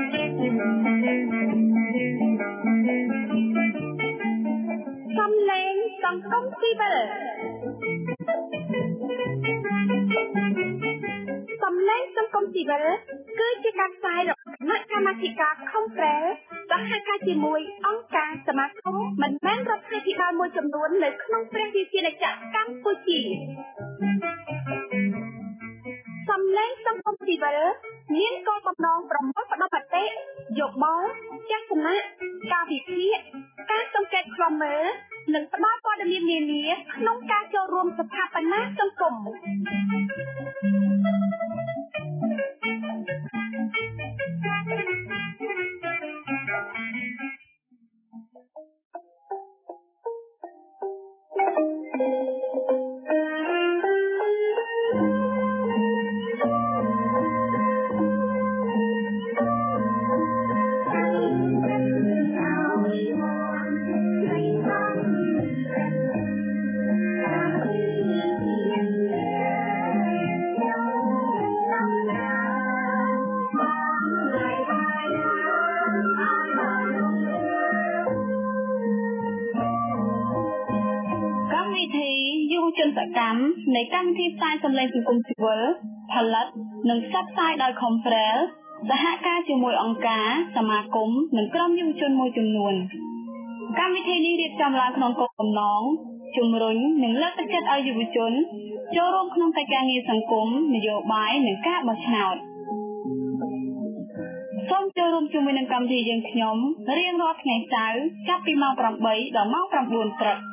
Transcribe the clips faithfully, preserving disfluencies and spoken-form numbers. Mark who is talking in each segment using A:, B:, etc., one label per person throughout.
A: សំឡេងសង្គមស៊ីវិលសំឡេងសង្គមស៊ីវិលគឺជាការផ្សាយរបស់គណៈកម្មាធិការ Conference សហការជាមួយអង្គការសមាគមមិនមែនរដ្ឋាភិបាលមួយចំនួននៅក្នុងព្រះរាជាណាចក្រកម្ពុជាសំឡេងសង្គមស៊ីវិលមានគោលបំណងប្រមូលផ្ដុំមតិយោបល់ទស្សនៈការវិភាគការសង្កេតឃ្លាំមើលនិងផ្ដល់ព័ត៌មាននានាក្នុងការចូលរួមស្ថាបនាសង្គមនៃកម្មវិធីផ្សាយសម្លេងសង្គមស៊ីវិលផលិតនិងផ្សព្វផ្សាយដោយ Conference សហការជាមួយអង្គការសមាគមនិងក្រុមយុវជនមួយចំនួនកម្មវិធីនេះរៀបចំឡើងក្នុងគោលបំណងជំរុញនិងលើកទឹកចិត្តឲ្យយុវជនចូលរួមក្នុងកិច្ចការងារសង្គមនយោបាយនិងការបោះឆ្នោតសូមចូលរួមជាមួយនឹងកម្មវិធីយើងខ្ញុំរៀងរាល់ថ្ងៃសៅរ៍ចាប់ពីម៉ោងប្រាំបីដល់ម៉ោងប្រាំបួនព្រឹក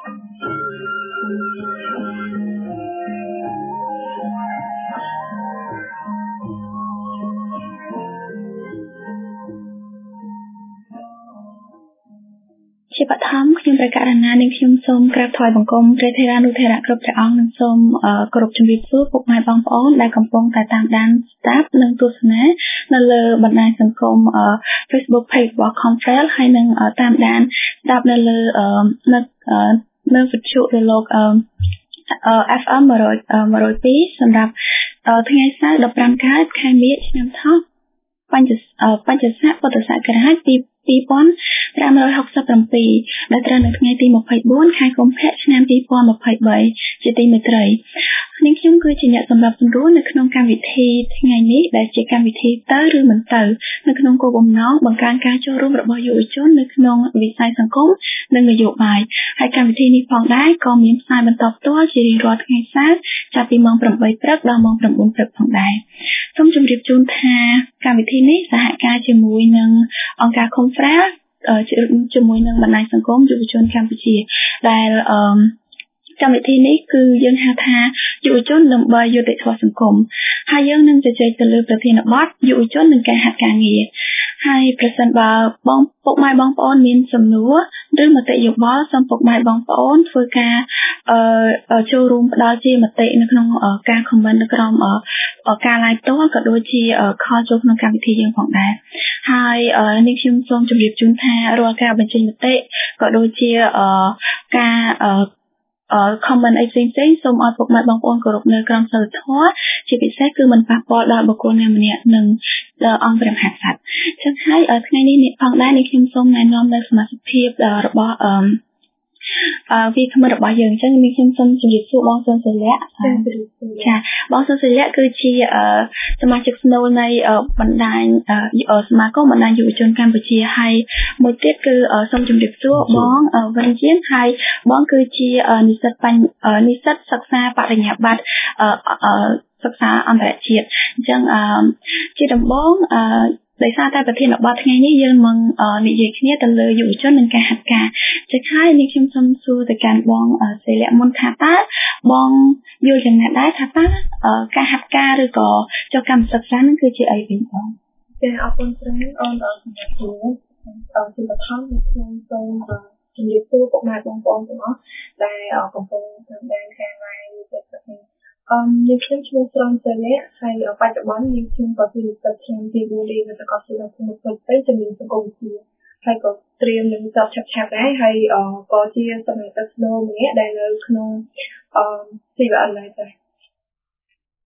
A: ជាបឋមខ្ញុំប្រកាសណានាងខ្ញុំសូមក្រាបថ្វាយបង្គំព្រះថេរានុថេរៈគ្រប់ព្រះអង្គនិងសូមគោរពជំរាបសួរពុកម៉ែបងប្អូនដែលកំពុងតែតាមដានស្ដាប់និងទស្សនានៅលើបណ្ដាញសង្គម Facebook Page របស់ Conference ហើយនឹងតាមដានស្ដាប់នៅលើនៅនៅវិទ្យុរលក เอฟ เอ็ม one oh twoសម្រាប់ថ្ងៃសៅរ៍ដប់ប្រាំកើតខែមិញឆ្នាំថោះបញ្ញបញ្ញស័កពុទ្ធសករាជពីtwo thousand five hundred sixty-sevenដែលត្រូវនៅថ្ងៃទីtwenty-fourខែកុម្ភៈឆ្នាំtwenty twenty-threeជាទីមេត្រីនេះខ្ញុំគឺជាអ្នកសម្រាប់សម្រួលនៅក្នុងកម្មវិធីថ្ងៃនេះដែលជាកម្មវិធីទៅឬមិនទៅនៅក្នុងគោលបំណងបង្កើនការចូលរួមរបស់យុវជននៅក្នុងវិស័យសង្គមនិងនយោបាយហើយកម្មវិធីនេះផងដែរក៏មានផ្សាយបន្តផ្ទាល់ជារៀងរាល់ថ្ងៃសៅរ៍ចាប់ពីម៉ោងeightព្រឹកដល់ម៉ោងnineព្រឹកផងដែរសូមជម្រាបជូនថាកម្មវិធីនេះសហការជាមួយនឹងអង្គការ Conference ជាមួយនឹងបណ្ដាញសង្គមយុវជនកម្ពុជាដែលអឺកម្មវិធីនេះគឺយើងហៅថាយុវជនដើម្បីយុត្តិធម៌សង្គមហើយយើងនឹងជជែកទៅលើប្រធានបទយុវជននិងការហាត់ការងារហើយប្រសិនបើបងពុកម៉ែបងប្អូនមានសំណួរឬមតិយោបល់សូមពុកម៉ែបងប្អូនធ្វើការអឺចូលរួមផ្ដល់ជាមតិនៅក្នុងការ comment នៅក្នុងការ live ផ្ទាល់ក៏ដូចជាខលចូលក្នុងកម្មវិធីយើងផងដែរហើយនេះខ្ញុំសូមជម្រាបជូនថារាល់ការបញ្ចេញមតិក៏ដូចជាការអឺអឺ comment អីផ្សេងៗសូមឲ្យពុកម៉ែបងប្អូនគោរពនៅក្រមសីលធម៌ជាពិសេសគឺមិនប៉ះពាល់ដល់បុគ្គលណាម្នាក់និងអង្គព្រះមហាក្សត្រចឹងហើយថ្ងៃនេះនេះផងដែរនេះខ្ញុំសូមណែនាំនៅសមាជិកភាពរបស់អឺអឺវាគ្មិនរបស់យើងអញ្ចឹងនេះខ្ញុំសូមជម្រាបសួរបងសុនសិលៈចាបងសុនសិលៈគឺជាសមាជិកស្នូលនៃបណ្ដាញសមាគមបណ្ដាញយុវជនកម្ពុជាហើយមួយទៀតគឺសូមជម្រាបសួរបងវិនជានហើយបងគឺជានិស្សិតបញ្ញនិស្សិតសិក្សាបរិញ្ញាបត្រសិក្សាអន្តរជាតិអញ្ចឹងជាដំបូងដោយសារតែប្រធានបទថ្ងៃនេះយើងនឹងនិយាយគ្នាទៅលើយុវជននិងការហាត់ការចឹងហើយនេះខ្ញុំសូមសួរទៅកាន់បងសិលៈមុនថាតើបងយល់យ៉ាងណាដែរថាតើការហាត់ការឬក៏ចុះកម្មសិក្សានឹងគឺជាអីវិញបង
B: ចាអរគុណច្រើនអូនដល់សម្រាប់ជំនួសអរគុណបឋមខ្ញុំសូមជំរាបសួរពុកម៉ែបងប្អូនទាំងអស់ដែលកំពុងតាមដានការឡាយនេះទៅអមយើងខ្ញុំឈ្មោះស្រន់សិលៈហើយបច្ចុប្បន្នយើងខ្ញុំក៏ជានិស្សិតឆ្នាំទីfourរៀននៅសាកលវិទ្យាល័យភូមិន្ទទៅជំនាញសង្គមវិទ្យាហើយក៏ត្រៀមនឹងសอบឆាប់ឆាប់ដែរហើយក៏ជាសមាជិកស្នូលម្នាក់ដែលនៅក្នុងអឺ ซี វ៉ា អេល ដែរ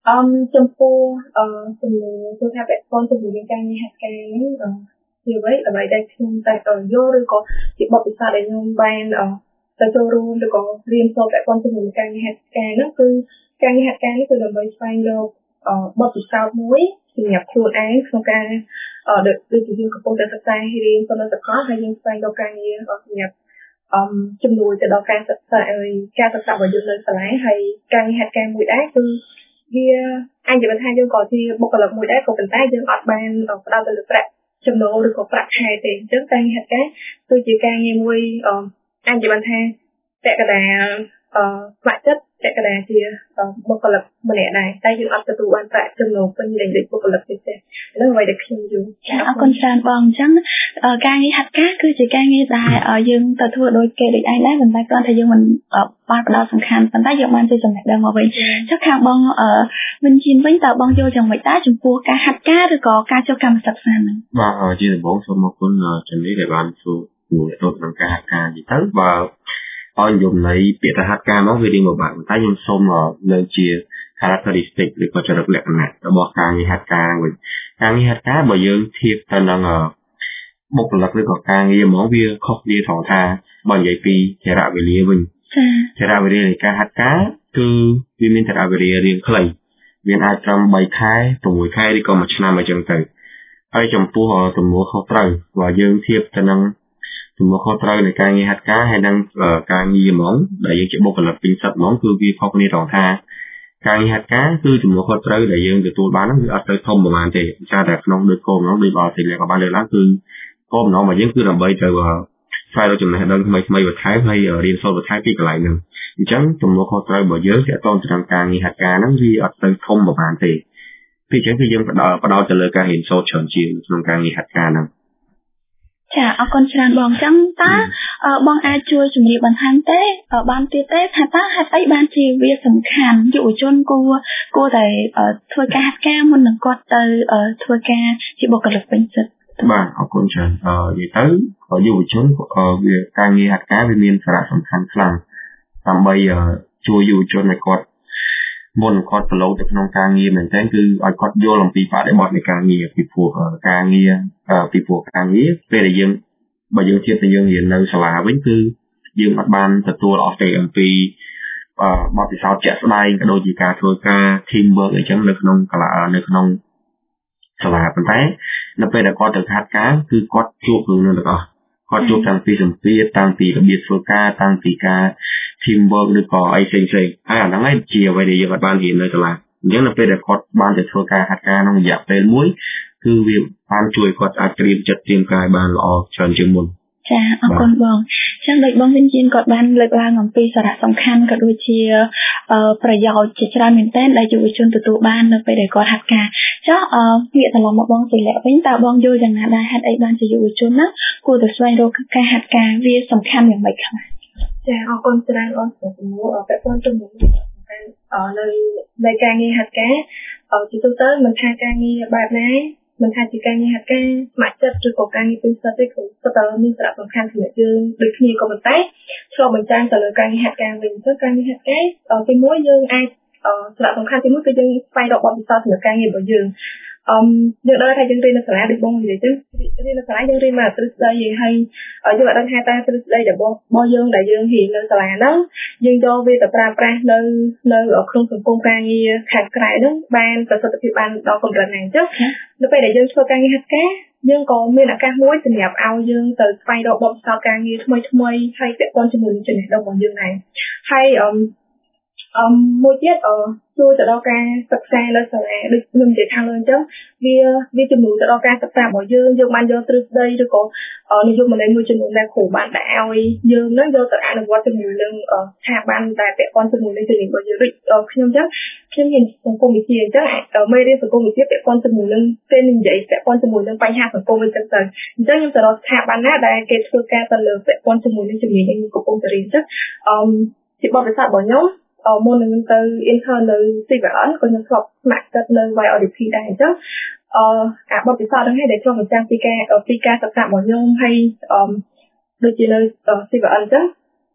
B: អមចំពោះអឺជំនួយគឺថាពាក់ព័ន្ធជាមួយនឹងការងារហាត់ការនេះអឺជាអ្វីអ្វីដែលខ្ញុំតែយល់ឬក៏ជាបទពិសោធន៍ដែលខ្ញុំបានអឺទៅចូលរួមឬក៏រៀនសូត្រពាក់ព័ន្ធជាមួយនឹងការងារហាត់ការនោះគឺការងារហាត់ការនេះគឺដើម្បីស្វែងរកអឺបទពិសោធន៍មួយសម្រាប់ខ្លួនឯងក្នុងការអឺដូចជាយើងកំពុងតែសិក្សារៀនទៅនៅសាកលហើយយើងស្វែងរកការងារសម្រាប់អមជំនួយទៅដល់ការសិក្សាការសិក្សារបស់យើងនៅសាលាហើយការងារហាត់ការមួយដែរគឺវាអាចនិយាយថាយើងក៏ជាបុគ្គលិកមួយដែរក៏ប៉ុន្តែយើងអត់បានផ្ដោតទៅលើប្រាក់ចំណូលឬក៏ប្រាក់ខែទេអញ្ចឹងការងារហាត់ការគឺជាការងារមួយអាចនិយាយថាតកតាអឺស្ម័គ្រចិត្តតកតាជាបុគ្គលិកម្នាក់ដែរតែយើងអត់ទទួលបានប្រាក់ចំណូលពេញលេញដូចបុគ្គលិកទេទេហ្នឹងអ្វីដែលខ្ញុំយល់
A: ចាអរគុណច្រើនបងអញ្ចឹងការងារហាត់ការគឺជាការងារដែលយើងទៅធ្វើដូចគេដូចឯងដែរប៉ុន្តែគ្រាន់តែយើងមិនបានផ្ដោតសំខាន់ប៉ុន្តែយើងបានជាចំណេះដឹងមកវិញចុះខាងបងវិញជាវិញតើបងយល់យ៉ាងម៉េចដែរចំពោះការហាត់ការឬក៏ការចូលកម្មសិក្សាហ្នឹង
C: បាទជាដំបូងសូមអរគុណចំណេះដែលបានជួយជួយទៅក្នុងការហាត់ការនិយាយទៅបើឲ្យយំន័យពាក្យថាហាត់ការមកវារៀងពិបាកតែខ្ញុំសូមលើកជា characteristic ឬក៏ចរិតលក្ខណៈរបស់ការងារហាត់ការវិញការងារហាត់ការបើយើងធៀបទៅនឹងបុគ្គលិកឬក៏ការងារហ្មងវាខុសគ្នាត្រង់ថាបើនិយាយពីចរៈវេលាវិញចរៈវេលានៃការហាត់ការគឺវាមានចរៈវេលារៀងខ្លីមានអាចត្រឹមបីខែប្រាំមួយខែឬក៏មួយឆ្នាំអញ្ចឹងទៅហើយចំពោះទំនួលខុសត្រូវបើយើងធៀបទៅនឹងទំនួលខុសត្រូវនៃការងារហាត់ការហើយនឹងការងារហ្មងដែលយើងជាបុគ្គលិកពេញសិទ្ធិហ្មងគឺវាខុសគ្នាត្រង់ថាការងារហាត់ការគឺទំនួលខុសត្រូវដែលយើងទទួលបានហ្នឹងវាអត់ទៅធំប្រហែលទេចាតែក្នុងដូចគោលបំណងដូចអត់ទីលាក៏បានលើកឡើងគឺគោលបំណងរបស់យើងគឺដើម្បីទៅស្វែងរកចំណេះដឹងថ្មីថ្មីបន្ថែមហើយរៀនសូត្របន្ថែមពីកន្លែងហ្នឹងអញ្ចឹងទំនួលខុសត្រូវរបស់យើងទាក់ទងទៅនឹងការងារហាត់ការហ្នឹងវាអត់ទៅធំប្រហែលទេពីអញ្ចឹងគឺយើងផ្ដោតផ្ដោតទៅលើការរៀនសូត្រច្រើនជាងក្នុងការងារហាត់ការហ្នឹង
A: ចាអរគុណច្រើនបងចឹងតើបងអាចជួយជំរាបបន្ថែមទេបានទៀតទេថាតើហេតុអីបានជាវាសំខាន់យុវជនគួរគួរតែធ្វើការហាត់ការមុននឹងគាត់ទៅធ្វើការជាបុគ្គលិកពេញសិទ្ធិ
C: បាទអរគុណច្រើនអឺនិយាយទៅយុវជនវាការងារហាត់ការវាមានសារៈសំខាន់ខ្លាំងដើម្បីជួយយុវជនឲ្យគាត់មុនគាត់ប្រឡូកទៅក្នុងការងារមែនទែនគឺឲ្យគាត់យល់អំពីបរិបទនៃការងារពីព្រោះការងារពីព្រោះការងារពេលដែលយើងបើយើងធៀបទៅយើងរៀននៅសាលាវិញគឺយើងអត់បានទទួលអស់ទេអំពីបទពិសោធន៍ជាក់ស្ដែងក៏ដូចជាការធ្វើការ team work អញ្ចឹងនៅក្នុងកលានៅក្នុងសាលាប៉ុន្តែនៅពេលដែលគាត់ទៅហាត់ការគឺគាត់ជួបរឿងនោះទាំងអស់គាត់ជួបតាំងពីសម្ពាធតាំងពីរបៀបធ្វើការតាំងពីការ team work ឬក៏អីផ្សេងៗហើយអាហ្នឹងឯងជាអ្វីដែលយើងអត់បានរៀននៅសាលាអញ្ចឹងនៅពេលដែលគាត់បានទៅធ្វើការហាត់ការក្នុងរយៈពេលមួយគឺវាបានជួយគាត់អាចត្រៀមចិត្តត្រៀមកាយបានល្អច្រើនជាងមុន
A: ចាអរគុណបងចឹងដូចបងវិនជិនគាត់បានលើកឡើងអំពីសារៈសំខាន់ក៏ដូចជាប្រយោជន៍ជាច្រើនមែនទែនដែលយុវជនទទួលបាននៅពេលដែលគាត់ហាត់ការចុះងាកត្រឡប់មកបងសិលាវិញតើបងយល់យ៉ាងណាដែរហេតុអីបានជាយុវជនណាគួរតែស្វែងរកការហាត់ការវាសំខាន់យ៉ាងម៉េចខ្លះ
B: ចាអរគុណច្រើនអូនសម្រាប់ជំនួសពាក់ព័ន្ធជាមួយនៅនៃការងារហាត់ការជាទូទៅមិនថាការងារបែបណាមិនថាជាការងារហាត់ការស្ម័គ្រចិត្តឬក៏ការងារពេញសិទ្ធិទេគឺសុទ្ធតែមានសារៈសំខាន់សម្រាប់យើងដូចគ្នាក៏ប៉ុន្តែឆ្លុះបញ្ចាំងទៅលើការងារហាត់ការវិញទៅការងារហាត់ការទីមួយយើងអាចសារៈសំខាន់ទីមួយគឺយើងស្វែងរកបទពិសោធន៍សម្រាប់ការងាររបស់យើងអឺយើងដឹងថាយើងរៀននៅសាលាដូចបងនិយាយទៅរៀននៅសាលាយើងរៀនមកទ្រឹស្ដីហើយយើងអត់ដឹងថាតើទ្រឹស្ដីរបស់យើងដែលយើងរៀននៅសាលាហ្នឹងយើងយកវាទៅប្រើប្រាស់នៅនៅក្នុងសង្គមការងារខាងក្រៅហ្នឹងបានប្រសិទ្ធភាពបានដល់កម្រិតណាអញ្ចឹងនៅពេលដែលយើងធ្វើការងារហាត់ការយើងក៏មានឱកាសមួយសម្រាប់ឲ្យយើងទៅស្វែងរកបទពិសោធន៍ការងារថ្មីថ្មីហើយពាក់ព័ន្ធជាមួយនឹងចំណេះដឹងរបស់យើងដែរហើយអឺអឺមួយទៀតអឺជួយទៅដល់ការសិក្សានៅសាលាដូចខ្ញុំនិយាយខាងលើអញ្ចឹងវាវាជំនួយទៅដល់ការសិក្សារបស់យើងយើងបានយកទ្រឹស្ដីឬក៏និយមន័យមួយចំនួនដែលគ្រូបានដាក់ឲ្យយើងនឹងយកទៅអនុវត្តជាមួយនឹងស្ថាប័នដែលពាក់ព័ន្ធជាមួយនឹងជំនាញរបស់យើងដូចខ្ញុំអញ្ចឹងខ្ញុំរៀនសង្គមវិទ្យាអញ្ចឹងមេរៀនសង្គមវិទ្យាពាក់ព័ន្ធជាមួយនឹងពេលនិយាយពាក់ព័ន្ធជាមួយនឹងបញ្ហាសង្គមអញ្ចឹងទៅអញ្ចឹងខ្ញុំទៅរកស្ថាប័នណាដែលគេធ្វើការទៅលើពាក់ព័ន្ធជាមួយនឹងជំនាញដែលខ្ញុំកំពុងតែរៀនអញ្ចឹងអឺជាបទពិសោធន៍របស់ខ្ញុំមុននឹងទៅ intern នៅ ซี วี เอ็น ក៏ខ្ញុំធ្លាប់ស្ម័គ្រចិត្តនៅ វ៉ៃ អូ ឌី พี ដែរអញ្ចឹងអឺអាបទពិសោធន៍ហ្នឹងឯងដែលឆ្លុះបញ្ចាំងពីការពីការសិក្សារបស់ខ្ញុំហើយអឺដូចជានៅ ซี วี เอ็น អញ្ចឹង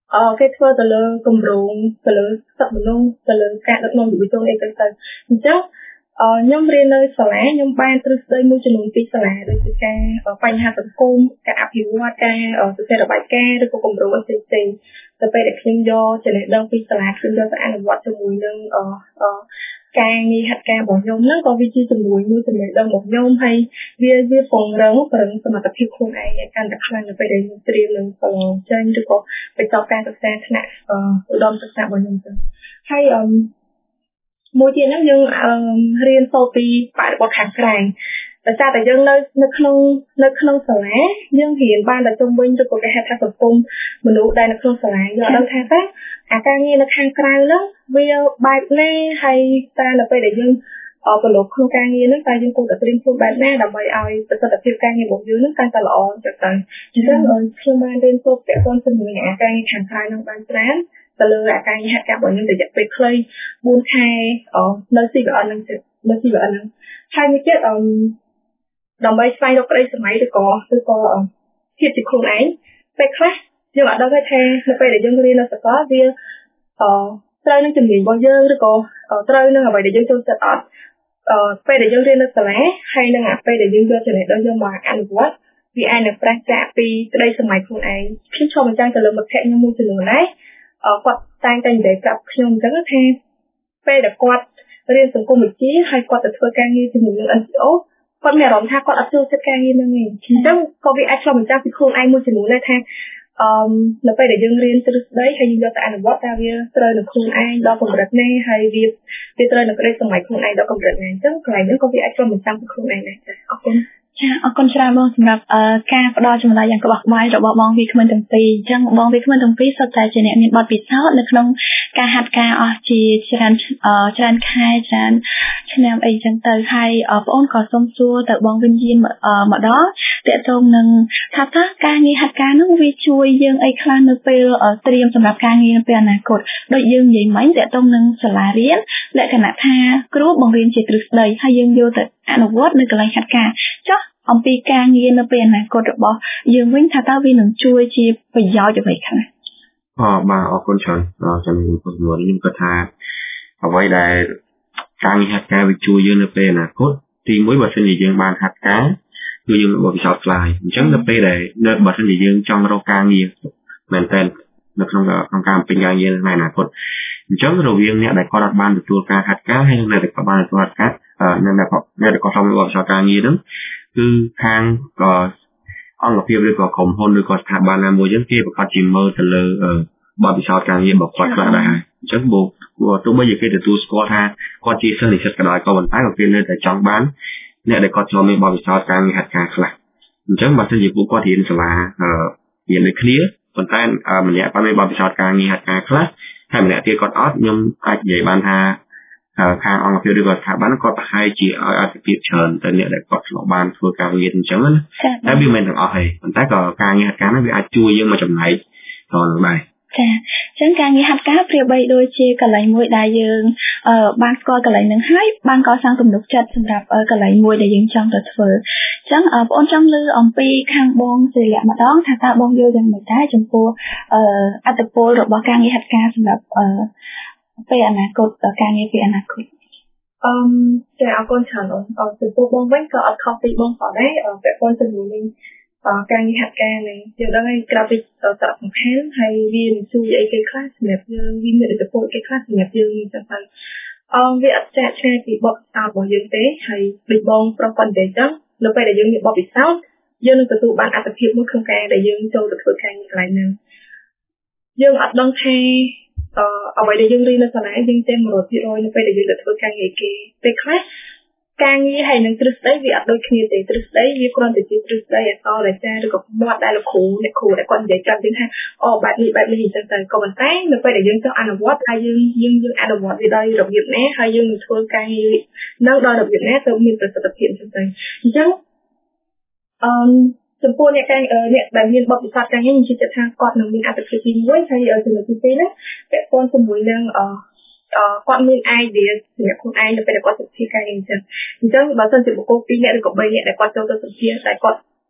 B: អឺគេធ្វើទៅលើគម្រោងទៅលើសិទ្ធិមនុស្សទៅលើការដឹកនាំយុវជនអីទៅទៅអញ្ចឹងអឺខ្ញុំរៀននៅសាលាខ្ញុំបានទ្រឹស្ដីមួយចំនួនពីសាលាដូចជាការបញ្ហាសង្គមការអភិវឌ្ឍការសរសេររបាយការណ៍ឬក៏គម្រោងផ្សេងផ្សេងទៅពេលដែលខ្ញុំយកចំណេះដឹងពីសាលាខ្ញុំយកទៅអនុវត្តជាមួយនឹងអឺការងារហាត់ការរបស់ខ្ញុំហ្នឹងក៏វាជាជំនួយមួយចំណេះដឹងរបស់ខ្ញុំហើយវាវាពង្រឹងពង្រឹងសមត្ថភាពខ្លួនឯងឲ្យកាន់តែខ្លាំងនៅពេលដែលខ្ញុំត្រៀមនឹងប្រឡងចេញឬក៏បន្តការសិក្សាថ្នាក់ឧត្តមសិក្សារបស់ខ្ញុំទៅហើយអឺមួយទៀតហ្នឹងយើងរៀនសូត្រពីបរិបទខាងក្រៅដោយសារតែយើងនៅនៅក្នុងនៅក្នុងសាលាយើងរៀនបានតែជុំវិញទៅក៏គេហៅថាសង្គមមនុស្សដែលនៅក្នុងសាលាយើងអត់ដឹងថាតើអាការងារនៅខាងក្រៅហ្នឹងវាបែបណាហើយតែនៅពេលដែលយើងអបលោកក្នុងការងារហ្នឹងតែយើងគួរតែត្រៀមខ្លួនបែបណាដើម្បីឲ្យប្រសិទ្ធភាពការងាររបស់យើងហ្នឹងកាន់តែល្អទៅទៅអញ្ចឹងខ្ញុំបានរៀនសូត្រពាក់ព័ន្ធជាមួយនឹងអាការងារខាងក្រៅហ្នឹងបានច្រើនទៅលើអាការងារហាត់ការរបស់ខ្ញុំរយៈពេលខ្លីបួនខែនៅ C V N ហ្នឹងនៅ C V N ហ្នឹងហើយមួយទៀតអឺដើម្បីស្វែងរកក្តីសម័យឬក៏ឬក៏ភាពជាខ្លួនឯងពេលខ្លះយើងអត់ដឹងថានៅពេលដែលយើងរៀននៅសាកលវាអឺត្រូវនឹងជំនាញរបស់យើងឬក៏ត្រូវនឹងអ្វីដែលយើងចូលចិត្តអត់អឺពេលដែលយើងរៀននៅសាលាហើយនឹងអាពេលដែលយើងយកចំណេះដឹងយើងមកអនុវត្តវាអាចនឹងប្រែចាកពីក្តីសម័យខ្លួនឯងខ្ញុំឆ្លុះបញ្ចាំងទៅលើមិត្តភក្តិខ្ញុំមួយចំនួនដែរអឺគាត់តែងតែនិយាយប្រាប់ខ្ញុំអញ្ចឹងថាពេលដែលគាត់រៀនសង្គមវិទ្យាហើយគាត់ទៅធ្វើការងារជាមួយនឹង N G Oគាត់មានអារម្មណ៍ថាគាត់អត់ចូលចិត្តការងារហ្នឹងទេអញ្ចឹងក៏វាអាចឆ្លុះបញ្ចាំងពីខ្លួនឯងមួយចំនួនដែរថាអឺនៅពេលដែលយើងរៀនទ្រឹស្ដីហើយយើងយកទៅអនុវត្តតើវាត្រូវនឹងខ្លួនឯងដល់កម្រិតណាហើយវាវាត្រូវនឹងក្តីសម័យខ្លួនឯងដល់កម្រិតណាអញ្ចឹងកន្លែងហ្នឹងក៏វាអាចឆ្លុះបញ្ចាំងពីខ្លួនឯងដែរអរគុណចាអរគុណច្រើនបងសម្រាប់ការផ្ដល់ចម្លើយយ៉ាងក្បោះក្បាយរបស់បងវាគ្មិនទាំងពីរអញ្ចឹងបងវាគ្មិនទាំងពីរសុទ្ធតែជាអ្នកមានបទពិសោធន៍នៅក្នុងការហាត់ការអស់ជាច្រើនច្រើនខែច្រើនឆ្នាំអីចឹងទៅហើយបងអូនក៏សូមសួរទៅបងវិញ្ញាណម្ដងតើតើនឹងថាតើការងារហាត់ការនោះវាជួយយើងអីខ្លះនៅពេលត្រៀមសម្រាប់ការងារនៅពេលអនាគតដូចយើងនិយាយមិញតើតើនឹងសាលារៀនលក្ខណៈថាគ្រូបង្រៀនជាទ្រឹស្ដីហើយយើងយកទៅអនុវត្តនៅកន្លែងហាត់ការចុះអំពីការងារនៅពេលអនាគតរបស់យើងវិញថាតើវានឹងជួយជាប្រយោជន៍អ្វីខ្លះ
C: អរបាទអរគុណច្រើនចំពោះជំនួយខ្ញុំគិតថាអ្វីដែលការងារហាត់ការវាជួយយើងនៅពេលអនាគតទីមួយបើសិនជាយើងបានហាត់ការគឺយើងបបិសោតខ្លាយអញ្ចឹងនៅពេលដែលនៅបើសិនជាយើងចង់រកការងារមែនតើនៅក្នុងក្នុងការពេញការងារនៅអនាគតអញ្ចឹងរវាងអ្នកដែលគាត់អត់បានទទួលការហាត់ការហើយនិងអ្នកដែលគាត់បានទទួលហាត់ការនៅអ្នកអ្នកដែលគាត់ធ្វើបបិសោតការងារហ្នឹងគឺខាងអង្គភាពឬក៏ក្រុមហ៊ុនឬក៏ស្ថាប័នណាមួយចឹងគេប្រកាសជាមើលទៅលើបទពិសោធន៍ការងាររបស់គាត់ខ្លះដែរអញ្ចឹងបើទោះបីជាគេទទួលស្គាល់ថាគាត់ជាសិស្សនិស្សិតក៏ដោយក៏ប៉ុន្តែក៏គេនៅតែចង់បានអ្នកដែលគាត់ចូលមានបទពិសោធន៍ការងារហាត់ការខ្លះអញ្ចឹងបើសិនជាពួកគាត់រៀនសាលារៀនដូចគ្នាប៉ុន្តែម្នាក់គាត់មានបទពិសោធន៍ការងារហាត់ការខ្លះហើយម្នាក់ទៀតគាត់អត់ខ្ញុំអាចនិយាយបានថាខាងអង្គភាពឬក៏ស្ថាប័នគាត់ប្រហែលជាឲ្យអត្ថប្រយោជន៍ច្រើនទៅអ្នកដែលគាត់ឆ្លងបានធ្វើការងារអញ្ចឹងណាតែវាមិនមែនទាំងអស់ទេប៉ុន្តែក៏ការងារហាត់ការនោះវាអាចជួយយើងមកចំណែកដល់នោះដែរ
A: ចាអញ្ចឹងការងារហាត់ការប្រៀបបីដូចជាកន្លែងមួយដែលយើងបានស្គាល់កន្លែងហ្នឹងហើយបានកសាងទំនុកចិត្តសម្រាប់កន្លែងមួយដែលយើងចង់ទៅធ្វើអញ្ចឹងបងអូនចង់លើអំពីខាងបងសិរិយៈម្ដងថាតើបងយល់យ៉ាងម៉េចដែរចំពោះអត្តពលរបស់ការងារហាត់ការសម្រាប់ពេលអនាគតការងារពេលអនាគត
B: អឺចាអរគុណច្រើនអូនចំពោះបងវិញក៏អត់ខុសពីបងផងដែរពាក់ព័ន្ធជាមួយនឹងការងារហាត់ការនេះយើងដឹងហើយក្រៅពីសារៈសំខាន់ហើយវានឹងជួយអីគេខ្លះសម្រាប់យើងវាមានឥទ្ធិពលគេខ្លះសម្រាប់យើងចឹងទៅអឺវាអត់ចាក់ឆ្ងាយពីបទពិសោធន៍របស់យើងទេហើយដូចបងប្រុសគាត់និយាយចឹងនៅពេលដែលយើងមានបទពិសោធន៍យើងនឹងទទួលបានអត្ថប្រយោជន៍មួយក្នុងការដែលយើងចូលទៅធ្វើការងារកន្លែងហ្នឹងយើងអត់ដឹងថាអឺអ្វីដែលយើងរៀននៅសាលាយើងចេះ one hundred percent នៅពេលដែលយើងទៅធ្វើការងារគេពេលខ្លះការងារហើយនឹងទ្រឹស្ដីវាអត់ដូចគ្នាទេទ្រឹស្ដីវាគ្រាន់តែជាទ្រឹស្ដីអសរចារឬក៏មាត់ដែលលោកគ្រូអ្នកគ្រូដែលគាត់និយាយប្រាប់យើងថាអូបែបនេះបែបនេះអញ្ចឹងទៅក៏ប៉ុន្តែនៅពេលដែលយើងចង់អនុវត្តហើយយើងយើងយើងអនុវត្តវាដោយរបៀបណាហើយយើងនឹងធ្វើការងារនៅដោយរបៀបណាទៅមានប្រសិទ្ធភាពអញ្ចឹងទៅអញ្ចឹងអឺចំពោះអ្នកការអ្នកដែលមានបទពិសោធន៍ការងារខ្ញុំជឿថាគាត់នឹងមានអត្ថប្រយោជន៍ទីមួយហើយចំណុចទីពីរហ្នឹងពាក់ព័ន្ធជាមួយនឹងអឺគាត់មាន idea សម្រាប់ខ្លួនឯងនៅពេលដែលគាត់សិក្សាការងារអញ្ចឹងអញ្ចឹងបើសិនជាបុគ្គលពីរនាក់ឬក៏បីនាក់ដែលគាត់ចូលទៅសិក្សាតែគាត់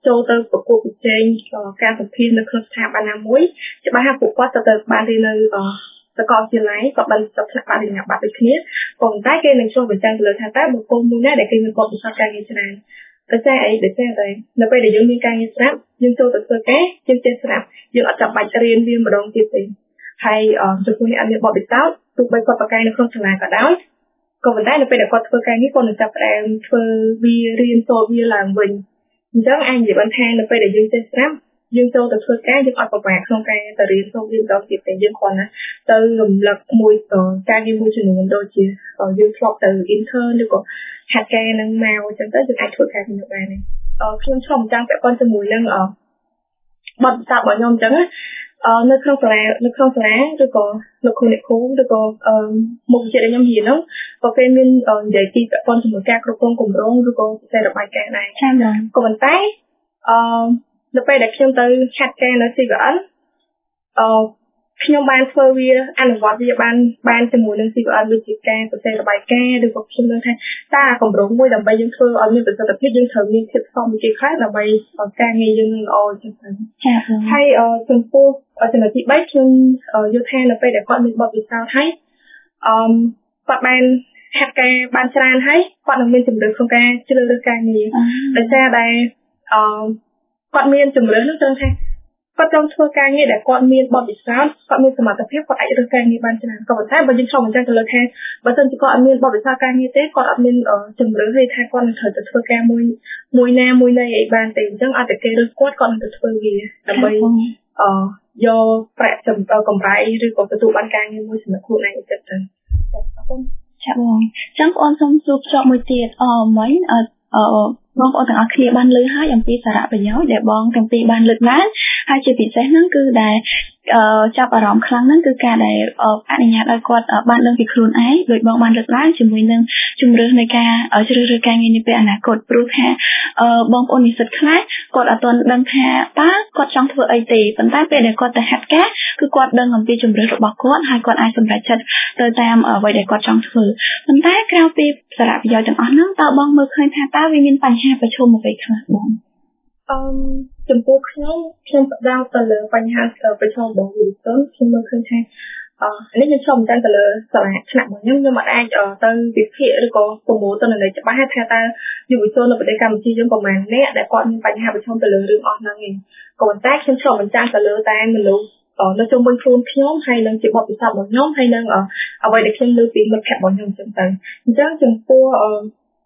B: ចូលទៅប្រកួតប្រជែងការសម្ភាសនៅក្នុងស្ថាប័នណាមួយច្បាស់ថាពួកគាត់ទៅបានរៀននៅសាកលវិទ្យាល័យក៏បានសិក្សាបានរៀនបាត់ដូចគ្នាប៉ុន្តែគេនឹងចូលបញ្ចាំងទៅលើថាតើបុគ្គលមួយណាដែលគេមានបទពិសោធន៍ការងារច្រើនតែតែអីតែតែនៅពេលដែលយើងមានការងារស្រាប់យើងចូលទៅធ្វើការយើងចេះស្រាប់យើងអត់ចាំបាច់រៀនវាម្ដងទៀតទេហើយចំពោះអ្នកអត់មានបទពិសោធន៍ទោះបីគាត់ប្រកែកនៅក្នុងសាលាក៏ដោយក៏ប៉ុន្តែនៅពេលដែលគាត់ធ្វើការងារគាត់នឹងចាប់ផ្ដើមធ្វើវារៀនសូត្រវាឡើងវិញអញ្ចឹងអាចនិយាយបានថានៅពេលដែលយើងចេះស្រាប់យើងចូលទៅធ្វើការយើងអត់ប្រមាថក្នុងការទៅរៀនសូត្រវាម្ដងទៀតទេយើងគ្រាន់តែទៅរំលឹកមួយការងារមួយចំនួនដូចជាយើងធ្លាប់ទៅ intern ឬក៏ហាត់ការនឹងមកអញ្ចឹងទៅយើងអាចធ្វើការនេះបានអឺខ្ញុំឆ្លងចាំងពាក់ព័ន្ធជាមួយនឹងអបទពិសោធន៍របស់ខ្ញុំអញ្ចឹងអឺនៅក្នុងសាលានៅក្នុងសាលាឬក៏លោកគ្រូអ្នកគ្រូឬក៏អឺមុខវិជ្ជាដែលខ្ញុំរៀនហ្នឹងក៏គេមាននិយាយពីពាក់ព័ន្ធជាមួយការគ្រប់គ្រងគម្រោងឬក៏វិស័យរបាយការណ៍ដែរចា៎ក៏ប៉ុន្តែអឺនៅពេលដែលខ្ញុំទៅហាត់ការនៅ C V N អឺខ្ញុំបានធ្វើវាអនុវត្តវាបានបានជាមួយនឹង C V N ដូចជាការសរសេររបាយការណ៍ឬក៏ខ្ញុំនឹងថាតើគម្រោងមួយដើម្បីយើងធ្វើឲ្យមានប្រសិទ្ធភាពយើងត្រូវមានភាពស្មជាខ្លះដើម្បីការងារយើងនឹងល្អជាងទៅចា៎ហើយចំពោះចំណុចទីបីខ្ញុំយល់ថានៅពេលដែលគាត់មានបទពិសោធន៍ហើយអឺគាត់បានហាត់ការបានច្រើនហើយគាត់នឹងមានជំរឿនក្នុងការជ្រើសរើសការងារដោយសារតែអឺគាត់មានជំរឿននោះត្រង់ថាគាត់ចង់ធ្វើការងារដែលគាត់មានបទពិសោធន៍គាត់មានសមត្ថភាពគាត់អាចរើសការងារបានច្រើនក៏ប៉ុន្តែបើយើងឆ្លងបញ្ចាំងទៅលើថាបើសិនជាគាត់អត់មានបទពិសោធន៍ការងារទេគាត់អត់មានជំរឿនទេថាគាត់នឹងត្រូវទៅធ្វើការមួយមួយណាមួយណីអីបានទេអញ្ចឹងអត់តែគេរើសគាត់គាត់នឹងទៅធ្វើវាដើម្បីអឺយកប្រាក់កម្រៃឬក៏ទទួលបានការងារមួយសម្រាប់ខ្លួនឯងទៅទៅអរគុណចា៎បងចឹងបងសូមសួរភ្ជាប់មួយទៀតអឺមិញអឺបងប្អូនទាំងអស់គ្នាបានលើហើយអំពីសារៈប្រយោជន៍ដែលបងទាំងពីរបានលើកឡើងហើយជាពិសេសហ្នឹងគឺដែលចាប់អារម្មណ៍ខ្លាំងហ្នឹងគឺការដែលអនុញ្ញាតឲ្យគាត់បានដឹងពីខ្លួនឯងដោយបងបានលើកឡើងជាមួយនឹងជំរឿននៃការជ្រើសរើសការងារនាពេលអនាគតព្រោះថាបងប្អូននិស្សិតខ្លះគាត់អត់ទាន់ដឹងថាតើគាត់ចង់ធ្វើអីទេប៉ុន្តែពេលដែលគាត់ទៅហាត់ការគឺគាត់ដឹងអំពីជំរឿនរបស់គាត់ហើយគាត់អាចសម្រេចចិត្តទៅតាមអ្វីដែលគាត់ចង់ធ្វើប៉ុន្តែក្រៅពីសារៈប្រយោជន៍ទាំងអស់ហ្នឹងតើបងមើលឃើញថាតើវាមានបញ្ហាប្រឈមអ្វីខ្លះបងអឺចំពោះខ្ញុំខ្ញុំផ្ដោតទៅលើបញ្ហាប្រឈមរបស់យុវជនខ្ញុំមើលឃើញថាអឺនេះខ្ញុំឆ្លងតាមទៅលើសាលាថ្នាក់របស់ខ្ញុំខ្ញុំអាចទៅវិភាគឬក៏ប្រមូលទិន្នន័យច្បាស់ថាតើយុវជននៅប្រទេសកម្ពុជាយើងប្រមាណអ្នកដែលគាត់មានបញ្ហាប្រឈមទៅលើរឿងអស់ហ្នឹងឯងក៏ប៉ុន្តែខ្ញុំឆ្លងបញ្ចាំងទៅលើតែមនុស្សនៅជុំវិញខ្លួនខ្ញុំហើយនឹងជាបទពិសោធន៍របស់ខ្ញុំហើយនឹងអ្វីដែលខ្ញុំលើពីមិត្តភក្តិរបស់ខ្ញុំអញ្ចឹងទៅអញ្ចឹងចំពោះអឺ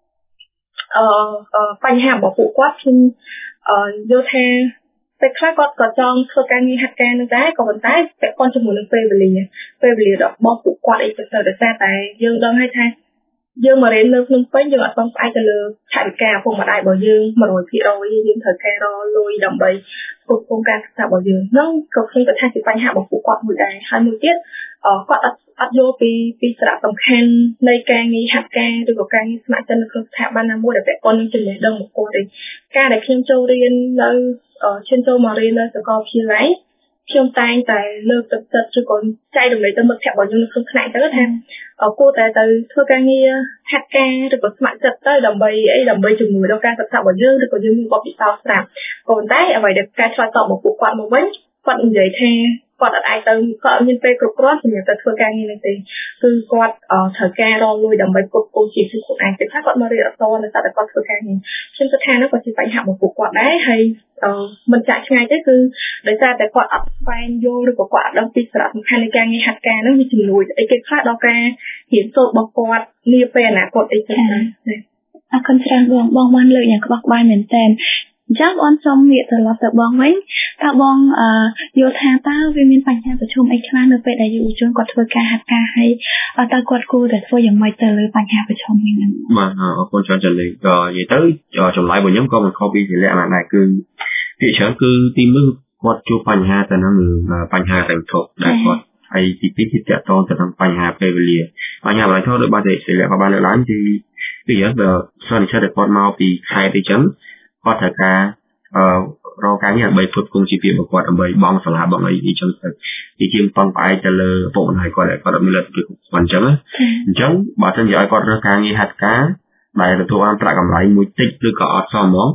B: អឺបញ្ហារបស់ពួកគាត់ខ្ញុំអឺយល់ថាពេលខ្លះគាត់ក៏ចង់ធ្វើការងារហាត់ការនឹងដែរក៏ប៉ុន្តែពាក់ព័ន្ធជាមួយនឹងពេលវេលាពេលវេលារបស់ពួកគាត់អីទៅទៅដោយសារតែយើងដឹងហើយថាយើងមករៀននៅភ្នំពេញយើងអត់ต้องផ្អែកទៅលើថវិកាពុកម្ដាយរបស់យើង one hundred percent យើងត្រូវការរកលុយដើម្បីគ្រប់គ្រងការសិក្សារបស់យើងហ្នឹងក៏ខ្ញុំគិតថាជាបញ្ហារបស់ពួកគាត់មួយដែរហើយមួយទៀតគាត់អត់អត់យល់ពីពីសារៈសំខាន់នៃការងារហាត់ការឬក៏ការងារស្ម័គ្រចិត្តនៅក្នុងស្ថាប័នណាមួយដែលពាក់ព័ន្ធនឹងចំណេះដឹងរបស់គាត់ទេការដែលខ្ញុំចូលរៀននៅឈានចូលមករៀននៅសាកលវិទ្យាល័យខ្ញុំតែងតែលើកទឹកចិត្តឬក៏ចែករំលែកទៅមិត្តភក្តិរបស់ខ្ញុំនៅក្នុងថ្នាក់ទៅថាគួរតែទៅធ្វើការងារហាត់ការឬក៏ស្ម័គ្រចិត្តទៅដើម្បីអីដើម្បីជំនួយដល់ការសិក្សារបស់យើងឬក៏យើងមានបទពិសោធន៍ស្រាប់ក៏ប៉ុន្តែអ្វីដែលការឆ្លើយតបរបស់ពួកគាត់មកវិញគាត់និយាយថាគាត់អត់អាចទៅគាត់អត់មានពេលគ្រប់គ្រាន់សម្រាប់ទៅធ្វើការងារនេះទេគឺគាត់ត្រូវការរកលុយដើម្បីគ្រប់គ្រងជីវិតខ្លួនឯងពេលខ្លះគាត់មករៀនអត់តនៅតែគាត់ធ្វើការងារខ្ញុំគិតថានោះក៏ជាបញ្ហារបស់ពួកគាត់ដែរហើយមិនចាក់ឆ្ងាយទេគឺដោយសារតែគាត់អត់ស្វែងយល់ឬក៏គាត់អត់ដឹងពីសារៈសំខាន់នៃការងារហាត់ការនោះវាជំនួយអីគេខ្លះដល់ការរៀនសូត្ររបស់គាត់នាពេលអនាគតអីចឹងណាអរគុណច្រើនបងបងបានលើកយ៉ាងក្បោះក្បាយមែនតើចាំបងសូមងាកត្រឡប់ទៅបងវិញតើបងយល់ថាតើវាមានបញ្ហាប្រឈមអីខ្លះនៅពេលដែលយុវជនគាត់ធ្វើការហាត់ការហើយតើគាត់គួរតែធ្វើយ៉ាងម៉េចទៅលើបញ្ហាប្រឈមនេះហ្នឹងបាទអរគុណច្រើនច្រើនលេងក៏និយាយទៅចម្លើយរបស់ខ្ញុំក៏មិនខុសពីជាលក្ខណៈដែរគឺពីច្រើនគឺទីមួយគាត់ជួបបញ្ហាទៅនឹងបញ្ហាតែវត្ថុដែលគាត់ហើយទីពីរគឺតកតងទៅនឹងបញ្ហាពេលវេលាបញ្ហាវត្ថុដោយបាទជាលក្ខណៈបានលើកឡើងគឺពីយើងបើសន្និដ្ឋានគាត់មកពីខេត្តអីចឹងគាត់ត្រូវការអឺរកការងារដើម្បីផ្គត់ផ្គង់ជីវភាពរបស់គាត់ដើម្បីបង់សាលាបង់អីអីចឹងទៅទីជាងពឹងផ្អែកទៅលើឪពុកម្ដាយគាត់គាត់អត់មានលទ្ធភាពគ្រប់គ្រាន់អញ្ចឹងអញ្ចឹងបើមិនឲ្យគាត់រើសការងារហាត់ការដែលទទួលបានប្រាក់កម្រៃមួយតិចឬក៏អត់សមហ្មង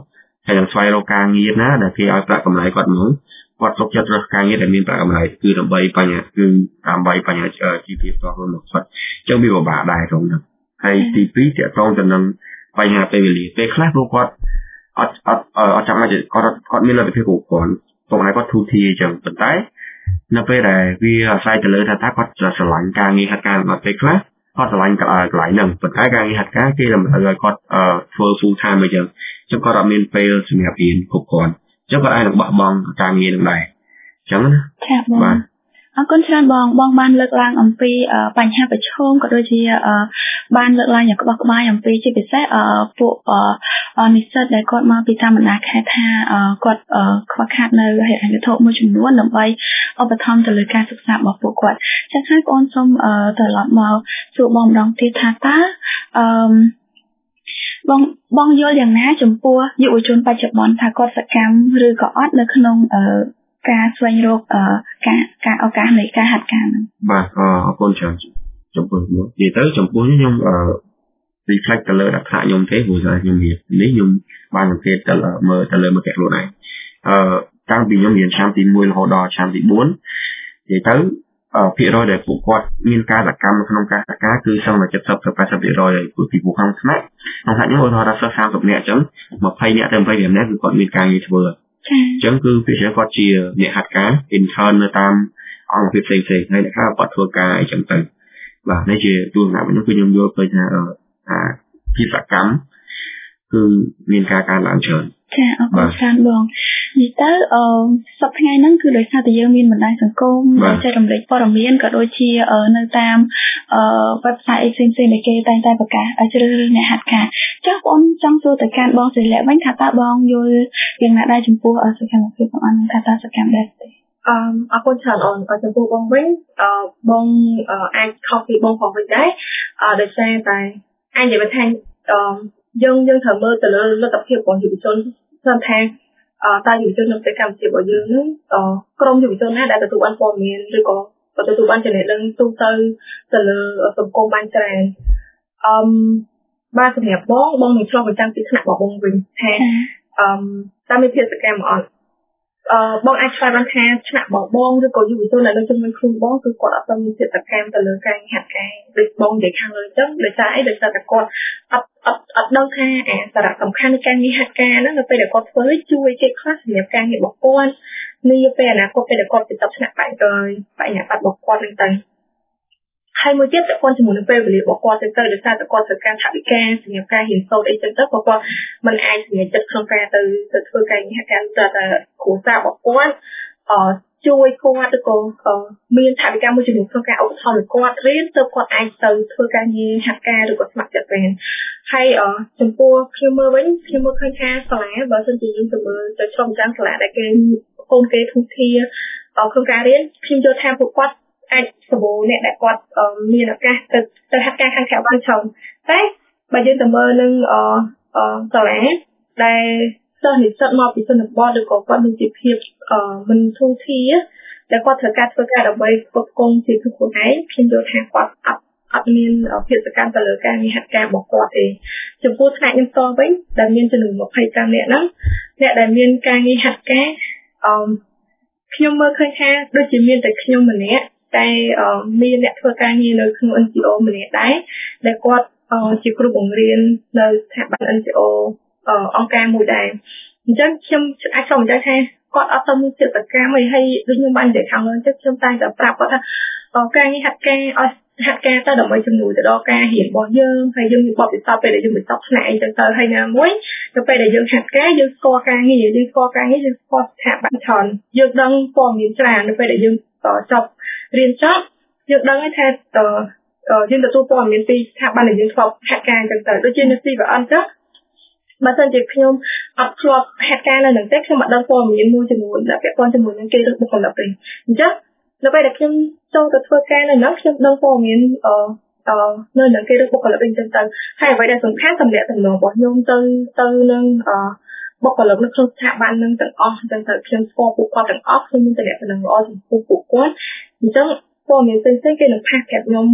C: ហើយនឹងស្វែងរកការងារណាដែលគេឲ្យប្រាក់កម្រៃគាត់មកគាត់ទុកចិត្តរើសការងារដែលមានប្រាក់កម្រៃគឺដើម្បីបញ្ហាគឺដើម្បីបញ្ហាជីវភាពផ្ទាល់ខ្លួនរបស់គាត់អញ្ចឹងវាពិបាកដែរក្នុងហ្នឹងហើយទីពីរតកតងទៅនឹងបញ្ហាពេលវេលាពេលខ្លះពួកគាត់អត់អត់អត់ចាំបាច់គាត់គាត់មានលទ្ធភាពគ្រប់គ្រាន់ប៉ុន្តែគាត់ធូរធារអញ្ចឹងប៉ុន្តែនៅពេលដែលវាអាស្រ័យទៅលើថាតើគាត់ស្រឡាញ់ការងារហាត់ការរបស់ពេលខ្លះគាត់ស្រឡាញ់កន្លែងហ្នឹងប៉ុន្តែការងារហាត់ការគេតម្រូវឲ្យគាត់ធ្វើ full time អញ្ចឹងអញ្ចឹងគាត់អត់មានពេលសម្រាប់រៀនគ្រប់គ្រាន់អញ្ចឹងគាត់អាចនឹងបោះបង់ការងារនឹងដែរអញ្ចឹងណា
A: ចា៎បងអរគុណច្រើនបងបងបានលើកឡើងអំពីបញ្ហាប្រឈមក៏ដូចជាបានលើកឡើងយ៉ាងក្បោះក្បាយអំពីជាពិសេសពួកនិស្សិតដែលគាត់មកពីតាមបណ្ដាខេត្តថាគាត់ខ្វះខាតនៅហេតុអញ្ញធម៌មួយចំនួនដើម្បីឧបត្ថម្ភទៅលើការសិក្សារបស់ពួកគាត់ចឹងហើយបងសូមត្រឡប់មកសួរបងម្ដងទៀតថាតើអឺបងបងយល់យ៉ាងណាចំពោះយុវជនបច្ចុប្បន្នថាគាត់សកម្មឬក៏អត់នៅក្នុងការស្វែងរកការការឱកាសនៃការហាត់ការហ្នឹង
C: បាទអរគុណច្រើនចំពោះនេះនិយាយទៅចំពោះនេះខ្ញុំអឺ reflect ទៅលើអត្ថខ្ញុំទេព្រោះថាខ្ញុំនិយាយនេះខ្ញុំបានសង្កេតទៅមើលទៅលើមកខ្លួនឯងអឺតាំងពីខ្ញុំរៀនឆ្នាំទីមួយរហូតដល់ឆ្នាំទីបួននិយាយទៅភាគរយដែលពួកគាត់មានការសកម្មក្នុងការសិក្សាគឺសឹងតែ เจ็ดสิบ ទៅ แปดสิบ ភាគរយពីពីពួកខាងថ្នាក់ក្នុងថ្នាក់ខ្ញុំឧទាហរណ៍ថាសិស្ស សាមសិប នាក់អញ្ចឹង ยี่สิบ នាក់ទៅ ยี่สิบ នាក់គឺគាត់មានការងារធ្វើអញ្ចឹងគឺភាគច្រើនគាត់ជាអ្នកហាត់ការ intern នៅតាមអង្គភាពផ្សេងៗហើយអ្នកខ្លះគាត់ធ្វើការអញ្ចឹងទៅបាទនេះជាទូរស័ព្ទខ្ញុំគឺខ្ញុំយល់ឃើញថាថាភាពសកម្មគឺមានការកើនឡើងច្រើន
A: ចាអរគុណច្រើនបងនិយាយទៅអឺសប្តាហ៍ថ្ងៃហ្នឹងគឺដោយសារតែយើងមានបណ្ដាញសង្គមដែលចែករំលែកព័ត៌មានក៏ដូចជានៅតាមអឺ website ផ្សេងៗដែលគេតែងតែប្រកាសជ្រើសរើសអ្នកហាត់ការចាបងចង់សួរទៅកាន់បងសិលាវិញថាតើបងយល់យ៉ាងណាដែរចំពោះសកម្មភាពរបស់អនថាតើសកម្មដែរទេ
B: អឺអរគុណច្រើនអូនចំពោះបងវិញអឺបងអាចខុសពីបងផងវិញដែរអឺដោយសារតែអាចនិយាយថាអឺយើងយើងត្រូវមើលទៅលើលទ្ធភាពរបស់យុវជនថាថាអឺតើយុវជននៅប្រទេសកម្ពុជារបស់យើងនឹងក្រុមយុវជនណាដែលទទួលបានព័ត៌មានឬក៏ទទួលបានចំណេះដឹងទូទៅទៅលើសង្គមបានច្រើនអឺបាទសម្រាប់បងបងនឹងឆ្លងបញ្ចាំងពីថ្នាក់របស់បងវិញថាអឺតើមានភាពសកម្មអត់អឺបងអាចឆ្លើយបានថាថ្នាក់បងបងឬក៏យុវជនដែលនៅជុំវិញខ្លួនបងគឺគាត់អត់មានភាពសកម្មទៅលើការហាត់ការដូចបងនិយាយខាងលើអញ្ចឹងដោយសារអីដោយសារតែគាត់អត់អត់អត់ដឹងថាអាសារៈសំខាន់នៃការងារហាត់ការហ្នឹងនៅពេលដែលគាត់ធ្វើជួយគេខ្លះសម្រាប់ការងាររបស់គាត់នាពេលអនាគតពេលដែលគាត់ទៅដល់ថ្នាក់បញ្ញត្តិបញ្ញត្តិរបស់គាត់ហ្នឹងទៅហើយមួយទៀតគាត់ជាមួយនឹងពេលវេលារបស់គាត់ទៅទៅដោយសារតែគាត់ត្រូវការថវិកាសម្រាប់ការរៀនសូត្រអីចឹងទៅគាត់មិនអាចសម្រេចចិត្តក្នុងការទៅទៅធ្វើការងារហាត់ការតែតែគ្រូសាស្ត្ររបស់គាត់អឺជួយគាត់ទៅក៏មានថវិកាមួយចំនួនក្នុងការឧបត្ថម្ភឲ្យគាត់រៀនទៅគាត់អាចទៅធ្វើការងារហាត់ការឬក៏ស្ម័គ្រចិត្តបានហើយចំពោះខ្ញុំមើលវិញខ្ញុំមើលឃើញថាសាលាបើសិនជាយើងទៅមើលទៅឆ្លងចាំសាលាដែលគេកូនគេធុធាក្នុងការរៀនខ្ញុំយល់ថាពួកគាត់អាចសម្បូរអ្នកដែលគាត់មានឱកាសទៅទៅហាត់ការខាងក្រៅបានច្រើនតែបើយើងទៅមើលនឹងអឺសាលាដែលសិស្សនិស្សិតមកពីជនបទឬក៏គាត់មានជីវភាពមិនធូរធារដែលគាត់ត្រូវការធ្វើការដើម្បីផ្គត់ផ្គង់ជីវភាពខ្លួនឯងខ្ញុំយល់ថាគាត់អត់អត់មានភាពសកម្មទៅលើការងារហាត់ការរបស់គាត់ទេចំពោះថ្នាក់ខ្ញុំតវិញដែលមានចំនួនยี่สิบห้าនាក់ហ្នឹងអ្នកដែលមានការងារហាត់ការអឺខ្ញុំមើលឃើញថាដូចជាមានតែខ្ញុំម្នាក់តែមានអ្នកធ្វើការងារនៅក្នុង en gi o ម្នាក់ដែរដែលគាត់ជាគ្រូបង្រៀននៅស្ថាប័ន en gi o អង្គការមួយដែរអញ្ចឹងខ្ញុំអាចចង់និយាយថាគាត់អត់ទៅមានចិត្តសកម្មអីហើយដូចខ្ញុំបាននិយាយខាងលើចឹងខ្ញុំតែងតែប្រាប់គាត់ថាការងារហាត់ការឲ្យហាត់ការទៅដើម្បីជំនួយទៅដល់ការរៀនរបស់យើងហើយយើងមានបទពិសោធន៍ពេលដែលយើងបន្តថ្នាក់អីចឹងទៅហើយណាមួយទៅពេលដែលយើងហាត់ការយើងស្គាល់ការងារយើងស្គាល់ការងារយើងស្គាល់ស្ថាប័នច្រើនយើងដឹងព័ត៌មានច្រើននៅពេលដែលយើងចប់រៀនចប់យើងដឹងថាយើងទទួលព័ត៌មានពីស្ថាប័នដែលយើងធ្លាប់ហាត់ការចឹងទៅដូចជានៅ xê vê en ចឹងបើសិនជាខ្ញុំអត់ធ្លាប់ហាត់ការនៅនឹងទេខ្ញុំអត់ដឹងព័ត៌មានមួយចំនួនដែលពាក់ព័ន្ធជាមួយនឹងគេឬបុគ្គលិកទេអញ្ចឹងនៅពេលដែលខ្ញុំចូលទៅធ្វើការនៅនោះខ្ញុំដឹងព័ត៌មានអឺអឺនៅនឹងគេឬបុគ្គលិកអីចឹងទៅហើយអ្វីដែលសំខាន់សម្រាប់តំណងរបស់ខ្ញុំទៅទៅនឹងអឺបុគ្គលិកនៅក្នុងស្ថាប័ននឹងទាំងអស់ចឹងទៅខ្ញុំស្គាល់ពួកគាត់ទាំងអស់ខ្ញុំមានតំណែងល្អចំពោះពួកគាត់អញ្ចឹងព័ត៌មានផ្សេងៗគេនឹងផាសប្រាប់ខ្ញុំ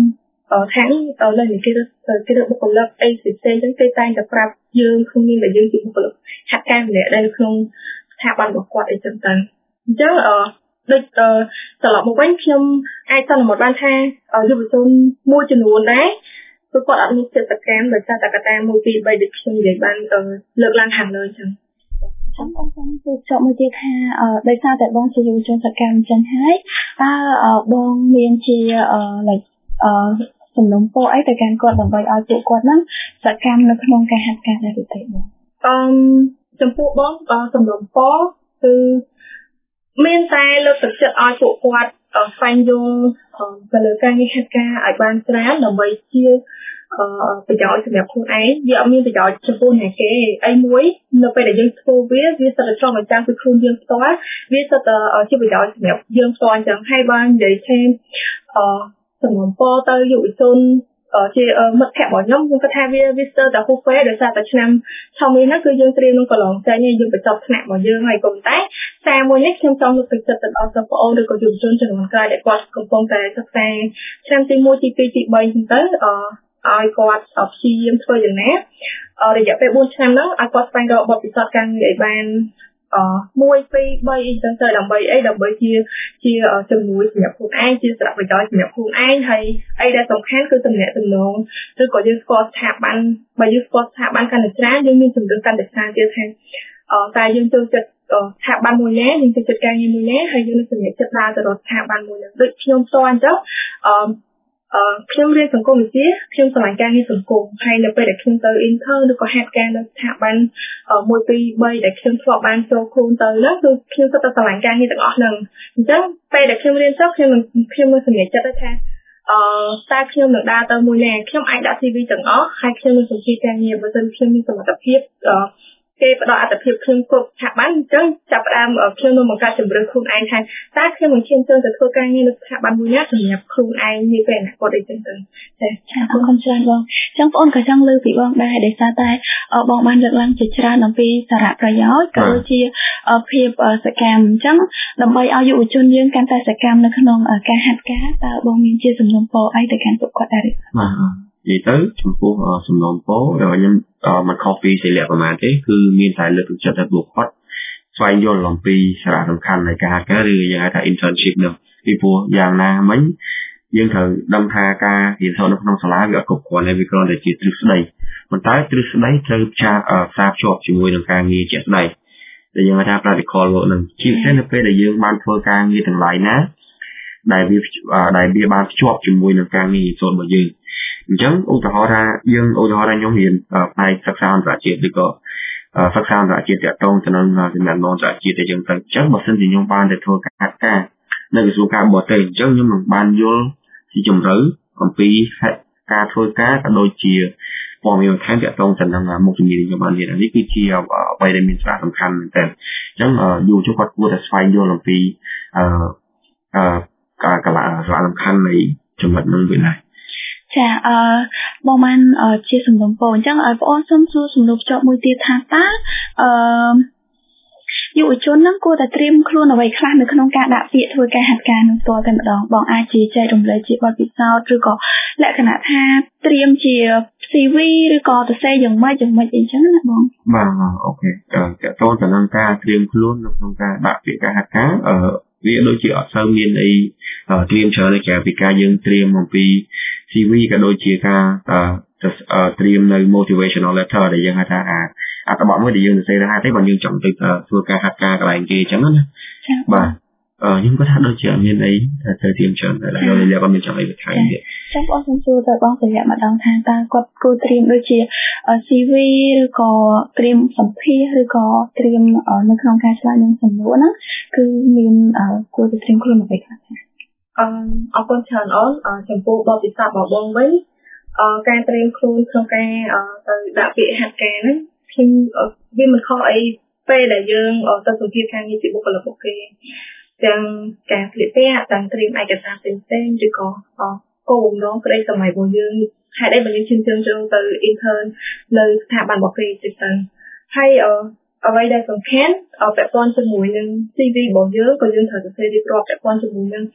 B: ខាងលើនេះគេគេបុគ្គលិកអីផ្សេងៗចឹងគេតែងតែប្រាប់យើងក្នុងនាមដែលយើងជាបុគ្គលិកហាត់ការម្នាក់ដែលនៅក្នុងស្ថាប័នរបស់គាត់អីចឹងទៅអញ្ចឹងអឺដូចត្រឡប់មកវិញខ្ញុំអាចសន្មតបានថាយុវជនមួយចំនួនដែរគឺគាត់អត់មានចិត្តសកម្មដោយសារតែកត្តាមួយពីរបីដូចខ្ញុំនិយាយបានលើកឡើងខាងលើអញ្ចឹង
A: ខ្ញុំអរគុណគឺចប់មួយទៀតថាដោយសារតែបងជាយុវជនសកម្មអញ្ចឹងហើយតើបងមានជាអឺ like អឺសំណុំពរអីទៅកាន់គាត់ដើម្បីឲ្យពួកគាត់ហ្នឹងសកម្មនៅក្នុងការហាត់ការដែរទេបង
B: អឺចំពោះបងសំណុំពរគឺមានតែលើកទឹកចិត្តឲ្យពួកគាត់ស្វែងយល់ទៅលើការងារហាត់ការឲ្យបានច្រើនដើម្បីជាប្រយោជន៍សម្រាប់ខ្លួនឯងវាអត់មានប្រយោជន៍ចំពោះអ្នកគេអីមួយនៅពេលដែលយើងធ្វើវាវាសិតតែឆ្លងមកចាំពីខ្លួនយើងផ្ទាល់វាសិតតែជាប្រយោជន៍សម្រាប់យើងផ្ទាល់អញ្ចឹងហើយបាននិយាយថាអឺសំណពរទៅយុវជនជាមិត្តភក្តិរបស់ខ្ញុំខ្ញុំគិតថាវាវាស្ទើរតែហួសពេលដោយសារតែឆ្នាំឆមាសហ្នឹងគឺយើងត្រៀមនឹងកន្លងចេញហើយយើងបញ្ចប់ថ្នាក់របស់យើងហើយក៏តែសារមួយនេះខ្ញុំចង់លើកទឹកចិត្តទៅដល់សិស្សប្អូនឬក៏យុវជនជំនាន់ក្រោយដែលគាត់កំពុងតែសិក្សាឆ្នាំទីមួយទីពីរទីបីហ្នឹងទៅអឺឲ្យគាត់ព្យាយាមធ្វើយ៉ាងណារយៈពេលបួនឆ្នាំហ្នឹងឲ្យគាត់ស្វែងរកបទពិសោធន៍ការងារឲ្យបានអឺមួយពីរបីអីចឹងទៅដើម្បីអីដើម្បីជាជាជំនួយសម្រាប់ខ្លួនឯងជាសារៈប្រយោជន៍សម្រាប់ខ្លួនឯងហើយអីដែលសំខាន់គឺទំនាក់ទំនងឬក៏យើងស្គាល់ស្ថាប័នបើយើងស្គាល់ស្ថាប័នកាន់តែច្រើនយើងមានជំនឿកាន់តែច្រើនទៀតថាអឺតែយើងចូលចិត្តស្ថាប័នមួយណាយើងចូលចិត្តការងារមួយណាហើយយើងនឹងសម្រេចចិត្តដើរទៅរកស្ថាប័នមួយហ្នឹងដូចខ្ញុំផ្ទាល់អញ្ចឹងអឺអឺខ្ញុំរៀនសង្គមវិទ្យាខ្ញុំឆ្លងការងារសង្គមហើយនៅពេលដែលខ្ញុំទៅ intern ឬក៏ហាត់ការនៅស្ថាប័នមួយពីរបីដែលខ្ញុំធ្លាប់បានចូលខ្លួនទៅហ្នឹងគឺខ្ញុំទៅឆ្លងការងារទាំងអស់ហ្នឹងអញ្ចឹងពេលដែលខ្ញុំរៀនចប់ខ្ញុំខ្ញុំនឹងសម្រេចចិត្តថាអឺតើខ្ញុំនឹងដើរទៅមួយណាខ្ញុំអាចដាក់ xê vê ទាំងអស់ហើយខ្ញុំនឹងសម្ភាសការងារបើមិនខ្ញុំមានសមត្ថភាពគេផ្ដល់អត្ថប្រយោជន៍ខ្ញុំគ្រប់ស្ថាប័នអញ្ចឹងចាប់ផ្ដើមខ្ញុំនឹងបង្កើតជំរឿនខ្លួនឯងថាតើខ្ញុំនឹងឈានជើងទៅធ្វើការងារនៅស្ថាប័នមួយណាសម្រាប់ខ្លួនឯងនាពេលអនាគតអីចឹងទៅ
A: ចាអរគុណច្រើនបងអញ្ចឹងបងក៏ចង់លើកពីបងដែរដោយសារតែបងបានលើកឡើងជាច្រើនអំពីសារៈប្រយោជន៍ក៏ដូចជាភាពសកម្មអញ្ចឹងដើម្បីឲ្យយុវជនយើងកាន់តែសកម្មនៅក្នុងការហាត់ការតើបងមានជាសំណុំពរអីទៅកាន់ពួកគាត់ដែរទេ
C: បាទនិយាយទៅចំពោះសំណុំពរដែលខ្ញុំមិនខុសពីសិលៈប្រមាណទេគឺមានតែលើកទឹកចិត្តឲ្យពួកគាត់ស្វែងយល់អំពីសារៈសំខាន់នៃការហាត់ការឬយើងហៅថា internship នោះពីព្រោះយ៉ាងណាមិញយើងត្រូវដឹងថាការរៀនសូត្រនៅក្នុងសាលាវាអត់គ្រប់គ្រាន់ទេវាគ្រាន់តែជាទ្រឹស្ដីប៉ុន្តែទ្រឹស្ដីត្រូវផ្សារផ្សារភ្ជាប់ជាមួយនឹងការងារជាក់ស្ដែងដែលយើងហៅថា practical work នឹងជាពិសេសនៅពេលដែលយើងបានធ្វើការងារទាំងឡាយណាដែលវាដែលវាបានភ្ជាប់ជាមួយនឹងការងារសូត្ររបស់យើងអញ្ចឹងឧទាហរណ៍ថាយើងឧទាហរណ៍ថាខ្ញុំរៀនផ្នែកសិក្សាអន្តរជាតិឬក៏សិក្សាអន្តរជាតិទាក់ទងទៅនឹងជំនាញអន្តរជាតិដែលយើងទៅអញ្ចឹងបើសិនជាខ្ញុំបានទៅធ្វើការហាត់ការនៅក្រសួងការបរទេសអញ្ចឹងខ្ញុំនឹងបានយល់ពីជម្រៅអំពីការធ្វើការក៏ដូចជាព័ត៌មានបន្ថែមទាក់ទងទៅនឹងមុខជំនាញខ្ញុំបានរៀននេះគឺជាអ្វីដែលមានសារៈសំខាន់មែនទែនអញ្ចឹងយុវជនគាត់គួរតែស្វែងយល់អំពីអឺអឺការកលាសារៈសំខាន់នៃចំណុចនោះវិញដែរ
A: ចាអឺបងបានជាសំណុំពរអញ្ចឹងឲ្យបងអូនសូមសួរសំណួរភ្ជាប់មួយទៀតថាតើអឺយុវជននឹងគួរតែត្រៀមខ្លួនអ្វីខ្លះនៅក្នុងការដាក់ពាក្យធ្វើការហាត់ការនឹងផ្ទាល់តែម្ដងបងអាចជាចែករំលែកជាបទពិសោធន៍ឬក៏លក្ខណៈថាត្រៀមជា xê vê ឬក៏ទៅសេយ៉ាងម៉េចយ៉ាងម៉េចអីចឹងណាបង
C: បាទអូខេតើតើតើទៅនឹងការត្រៀមខ្លួននៅក្នុងការដាក់ពាក្យការហាត់ការអឺវាដូចជាអត់សូវមានអីត្រៀមច្រើនទេក្រៅពីការយើងត្រៀមអំពី xê vê ក៏ដូចជាការត្រៀមនៅ motivational letter ដែលយើងហៅថាអត្ថបទមួយដែលយើងសរសេរថាទេបើយើងចង់ទៅធ្វើការហាត់ការកន្លែងគេអញ្ចឹងណាបាទអឺខ្ញុំគាត់ថាដូចជាអត់មានអីទៅត្រៀមច្រើនតែដល់រយៈក៏មានចង់អីបន្ថែមទៀត
A: ចាំបងខ្ញុំសួរទៅបងប្រយ័ត្នម្ដងថាតើគាត់គួរត្រៀមដូចជា xê vê ឬក៏ត្រៀមសម្ភាសឬក៏ត្រៀមនៅក្នុងការឆ្លើយនឹងសំណួរហ្នឹងគឺមានគួរទៅត្រៀមខ្លួនអ្វីខ្លះ
B: អឺអរគុណច្រើនអូនចំពោះបទពិសោធន៍របស់បងវិញអឺការត្រៀមខ្លួនក្នុងការទៅដាក់ពាក្យហាត់ការហ្នឹងខ្ញុំវាមិនខុសអីពេលដែលយើងទៅសម្ភាសការងារពីបុគ្គលិកពួកគេទាំងការស្លៀកពាក់ទាំងត្រៀមឯកសារផ្សេងៗឬក៏គោលបំណងក្តីសម័យរបស់យើងហេតុអីបើយើងឈានជើងចូលទៅ intern នៅស្ថាប័នរបស់គេទៅទៅហើយអ្វីដែលសំខាន់ពាក់ព័ន្ធជាមួយនឹង xê vê របស់យើងក៏យើងត្រូវសរសេររៀបរាប់ពាក់ព័ន្ធជាមួយនឹង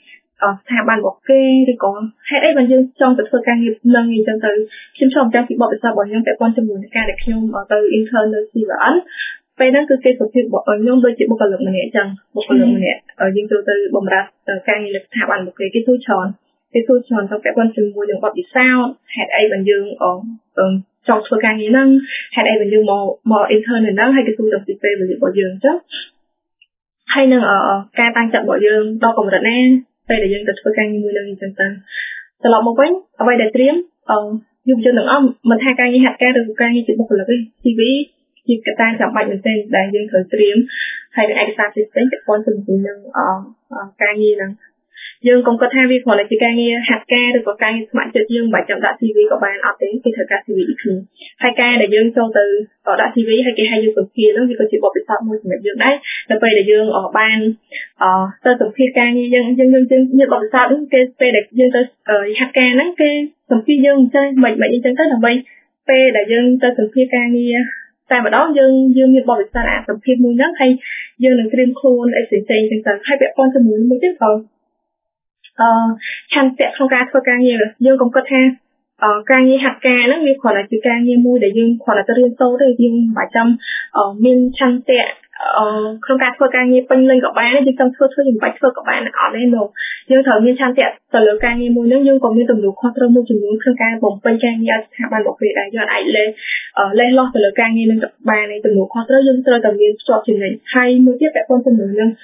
B: ស្ថាប័នរបស់គេឬក៏ហេតុអីបានយើងចង់ទៅធ្វើការងារនឹងអញ្ចឹងទៅខ្ញុំចង់ចាំពីបទពិសោធន៍របស់ខ្ញុំពាក់ព័ន្ធជាមួយនឹងការដែលខ្ញុំទៅ intern នៅ C V N ពេលហ្នឹងគឺគេសុភាពខ្ញុំដូចជាបុគ្គលិកម្នាក់អញ្ចឹងបុគ្គលិកម្នាក់យើងចូលទៅបម្រើការងារនៅស្ថាប័នរបស់គេគេសួរច្រើនគេសួរច្រើនទៅពាក់ព័ន្ធជាមួយនឹងបទពិសោធន៍ហេតុអីបានយើងចង់ធ្វើការងារហ្នឹងហេតុអីបានយើងមកមក intern នៅហ្នឹងហើយគេសួរទៅពីពេលវេលារបស់យើងអញ្ចឹងហើយនឹងការតាំងចិត្តរបស់យើងដល់កម្រិតណាពេលដែលយើងទៅធ្វើការងារមួយនឹងអញ្ចឹងទៅត្រឡប់មកវិញអ្វីដែលត្រៀមយុវជនទាំងអស់មិនថាការងារហាត់ការឬការងារជាបុគ្គលិកទេ C V ជាកត្តាចាំបាច់មែនទែនដែលយើងត្រូវត្រៀមហើយនឹងឯកសារផ្សេងៗពាក់ព័ន្ធជាមួយនឹងការងារហ្នឹងយើងកុំគិតថាវាគ្រាន់តែជាការងារហាត់ការឬក៏ការងារស្ម័គ្រចិត្តយើងមិនបាច់ចាំដាក់ C V ក៏បានអត់ទេគេត្រូវការ C V ដូចគ្នាហើយការដែលយើងចូលទៅដាក់ C V ហើយគេឲ្យយើងសម្ភាសហ្នឹងវាក៏ជាបទពិសោធន៍មួយសម្រាប់យើងដែរនៅពេលដែលយើងបានទៅសម្ភាសការងារយើងយើងយើងមានបទពិសោធន៍ហ្នឹងគេពេលដែលយើងទៅហាត់ការហ្នឹងគេសម្ភាសយើងអញ្ចឹងមិនមិនអញ្ចឹងទៅដើម្បីពេលដែលយើងទៅសម្ភាសការងារតែម្ដងយើងយើងមានបទពិសោធន៍អាសម្ភាសមួយហ្នឹងហើយយើងនឹងត្រៀមខ្លួនអីផ្សេងៗអញ្ចឹងទៅហើយពាក់ព័ន្ធជាមួយមួយទៀតក៏អឺឆន្ទៈក្នុងការធ្វើការងារយើងកុំគិតថាការងារហាត់ការហ្នឹងវាគ្រាន់តែជាការងារមួយដែលយើងគ្រាន់តែទៅរៀនសូត្រទេយើងមិនបាច់ចាំមានឆន្ទៈក្នុងការធ្វើការងារពេញលេញក៏បានយើងចង់ធ្វើធ្វើយើងមិនបាច់ធ្វើក៏បានអត់ទេនោះយើងត្រូវមានឆន្ទៈទៅលើការងារមួយហ្នឹងយើងក៏មានទំនួលខុសត្រូវមួយចំនួនក្នុងការបំពេញការងារឲ្យស្ថាប័នរបស់គេដែរយើងអាចលេះលេះលោះទៅលើការងារនឹងបានឯទំនួលខុសត្រូវយើងត្រូវតែមានភ្ជាប់ចំណេញហើយមួយទៀតពាក់ព័ន្ធជាមួយនឹង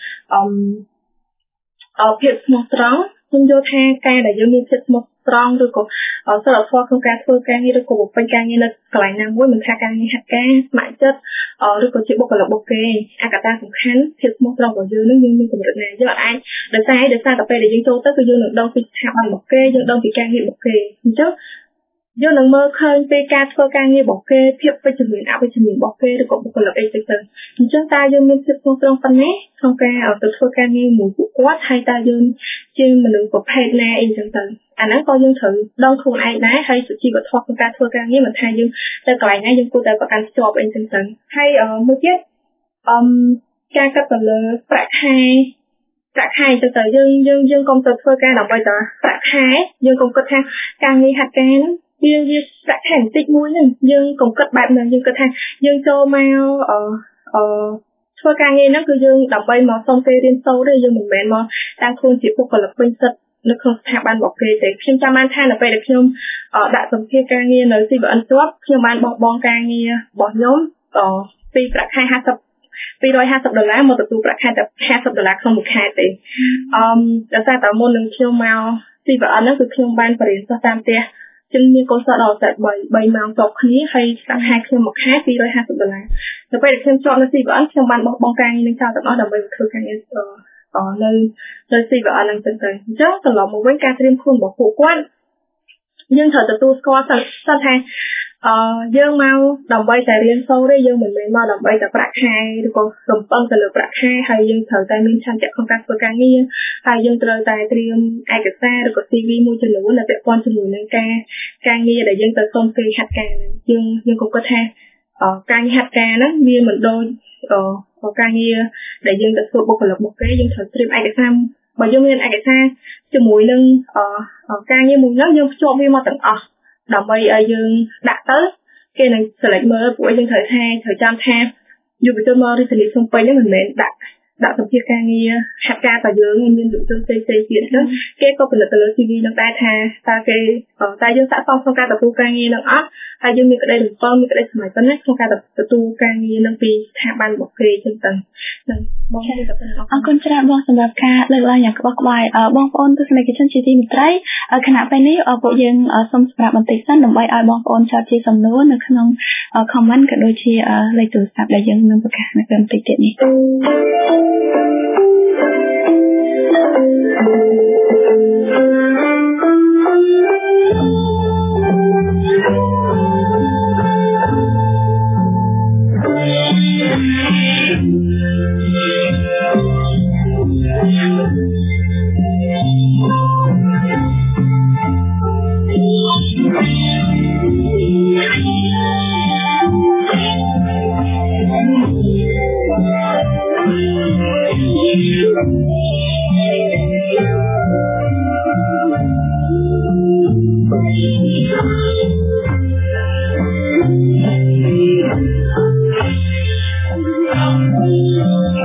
B: អឺភាពស្មោះត្រង់ខ្ញុំយល់ថាការដែលយើងមានភាពស្មោះត្រង់ឬក៏សិលធម៌ក្នុងការធ្វើការងារឬក៏បំពេញការងារនៅកន្លែងណាមួយមិនថាការងារហាត់ការស្ម័គ្រចិត្តឬក៏ជាបុគ្គលិករបស់គេអាកត្តាសំខាន់ភាពស្មោះត្រង់របស់យើងនឹងយើងមានកម្រិតណាយើងអាចដោយសារដោយសារតែពេលដែលយើងចូលទៅគឺយើងនឹងដឹងពីស្ថាប័នរបស់គេយើងដឹងពីការងាររបស់គេអញ្ចឹងយើងនឹងមើលឃើញពីការធ្វើការងាររបស់គេភាពវិជ្ជមានអវិជ្ជមានរបស់គេឬក៏បុគ្គលិកអីទៅទៅអញ្ចឹងតើយើងមានភាពស្មោះត្រង់ប៉ុណ្ណាក្នុងការទៅធ្វើការងារមួយពួកគាត់ហើយតើយើងជាមនុស្សប្រភេទណាអីចឹងទៅអាហ្នឹងក៏យើងត្រូវដឹងខ្លួនឯងដែរហើយសុជីវធម៌ក្នុងការធ្វើការងារមិនថាយើងទៅកន្លែងណាយើងគួរតែប្រកាន់ខ្ជាប់អីចឹងទៅហើយមួយទៀតអឺការកាត់ទៅលើប្រាក់ខែប្រាក់ខែទៅទៅយើងយើងយើងកុំទៅធ្វើការដើម្បីតែប្រាក់ខែយើងកុំគិតថាការងារហាត់ការហ្នឹងវាវាប្រាក់ខែបន្តិចមួយហ្នឹងយើងកុំគិតបែបហ្នឹងយើងគិតថាយើងចូលមកអឺអឺធ្វើការងារហ្នឹងគឺយើងដើម្បីមកសុំគេរៀនសូត្រទេយើងមិនមែនមកតាំងខ្លួនជាបុគ្គលិកពេញសិទ្ធិនៅក្នុងស្ថាប័នរបស់គេទេខ្ញុំចាំបានថានៅពេលដែលខ្ញុំដាក់សម្ភារការងារនៅ C V N ជាប់ខ្ញុំបានបោះបង់ការងាររបស់ខ្ញុំពីប្រាក់ខែห้าสิบ ពីររយห้าสิบដុល្លារមកទទួលប្រាក់ខែតែห้าสิบដុល្លារក្នុងមួយខែទេអឺដោយសារតែមុននឹងខ្ញុំមក C V N ហ្នឹងគឺខ្ញុំបានបរិញ្ញាបត្រតាមផ្ទះខ្ញុំមានកូនសិស្សដល់តែ3ម៉ោងតបគ្នាហើយប្រាក់ខែខ្ញុំមួយខែពីររយห้าสิบដុល្លារទៅពេលដែលខ្ញុំជាប់នៅ C V N ខ្ញុំបានបោះបង់ការងារនឹងចោលទាំងអស់ដើម្បីធ្វើការងារអឺនៅនៅ C V N ហ្នឹងទៅទៅអញ្ចឹងត្រឡប់មកវិញការត្រៀមខ្លួនរបស់ពួកគាត់យើងត្រូវទទួលស្គាល់សិនសិនថាអឺយើងមកដើម្បីតែរៀនសូត្រទេយើងមិនមែនមកដើម្បីតែប្រាក់ខែឬក៏រំពឹងទៅលើប្រាក់ខែហើយយើងត្រូវតែមានឆន្ទៈក្នុងការធ្វើការងារហើយយើងត្រូវតែត្រៀមឯកសារឬក៏ C V មួយចំនួនដែលពាក់ព័ន្ធជាមួយនឹងការការងារដែលយើងទៅសុំគេហាត់ការហ្នឹងយើងយើងក៏គិតថាការងារហាត់ការហ្នឹងវាមិនដូចការងារដែលយើងទៅធ្វើបុគ្គលិករបស់គេយើងត្រូវត្រៀមឯកសារបើយើងមានឯកសារជាមួយនឹងការងារមួយហ្នឹងយើងភ្ជាប់វាមកទាំងអស់ដើម្បីឲ្យយើងដាក់ទៅគេនឹង select មើលពួកយើងត្រូវថាត្រូវចាំថាយុវជនមករាជធានីភ្នំពេញហ្នឹងមិនមែនដាក់ដាក់សម្ភារការងារហាត់ការតែយើងមានយុវជនផ្សេងៗទៀតហ្នឹងគេក៏ផលិតទៅលើ C V នឹងដែរថាតើគេតើយើងស័ក្តិសមក្នុងការទទួលការងារនឹងអត់ហើយយើងមានក្តីរំពឹងមានក្តីស្រមៃប៉ុណ្ណាក្នុងការទទួលការងារនឹងពីស្ថាប័នរបស់គេចឹងទៅហ្នឹងបងមានតែប៉ុណ្ណឹងអរគុណច្រើនបងសម្រាប់ការលើកឡើងយ៉ាងក្បោះក្បាយបងប្អូនទស្សនិកជនជាទីមេត្រីខណៈពេលនេះពួកយើងសូមសម្រាប់បន្តិចសិនដើម្បីឲ្យបងប្អូនចោទជាសំណួរនៅក្នុង comment ក៏ដូចជាលេខទូរស័ព្ទដែលយើងនឹងប្រកាសនៅពេលបន្តិចទៀតនេះ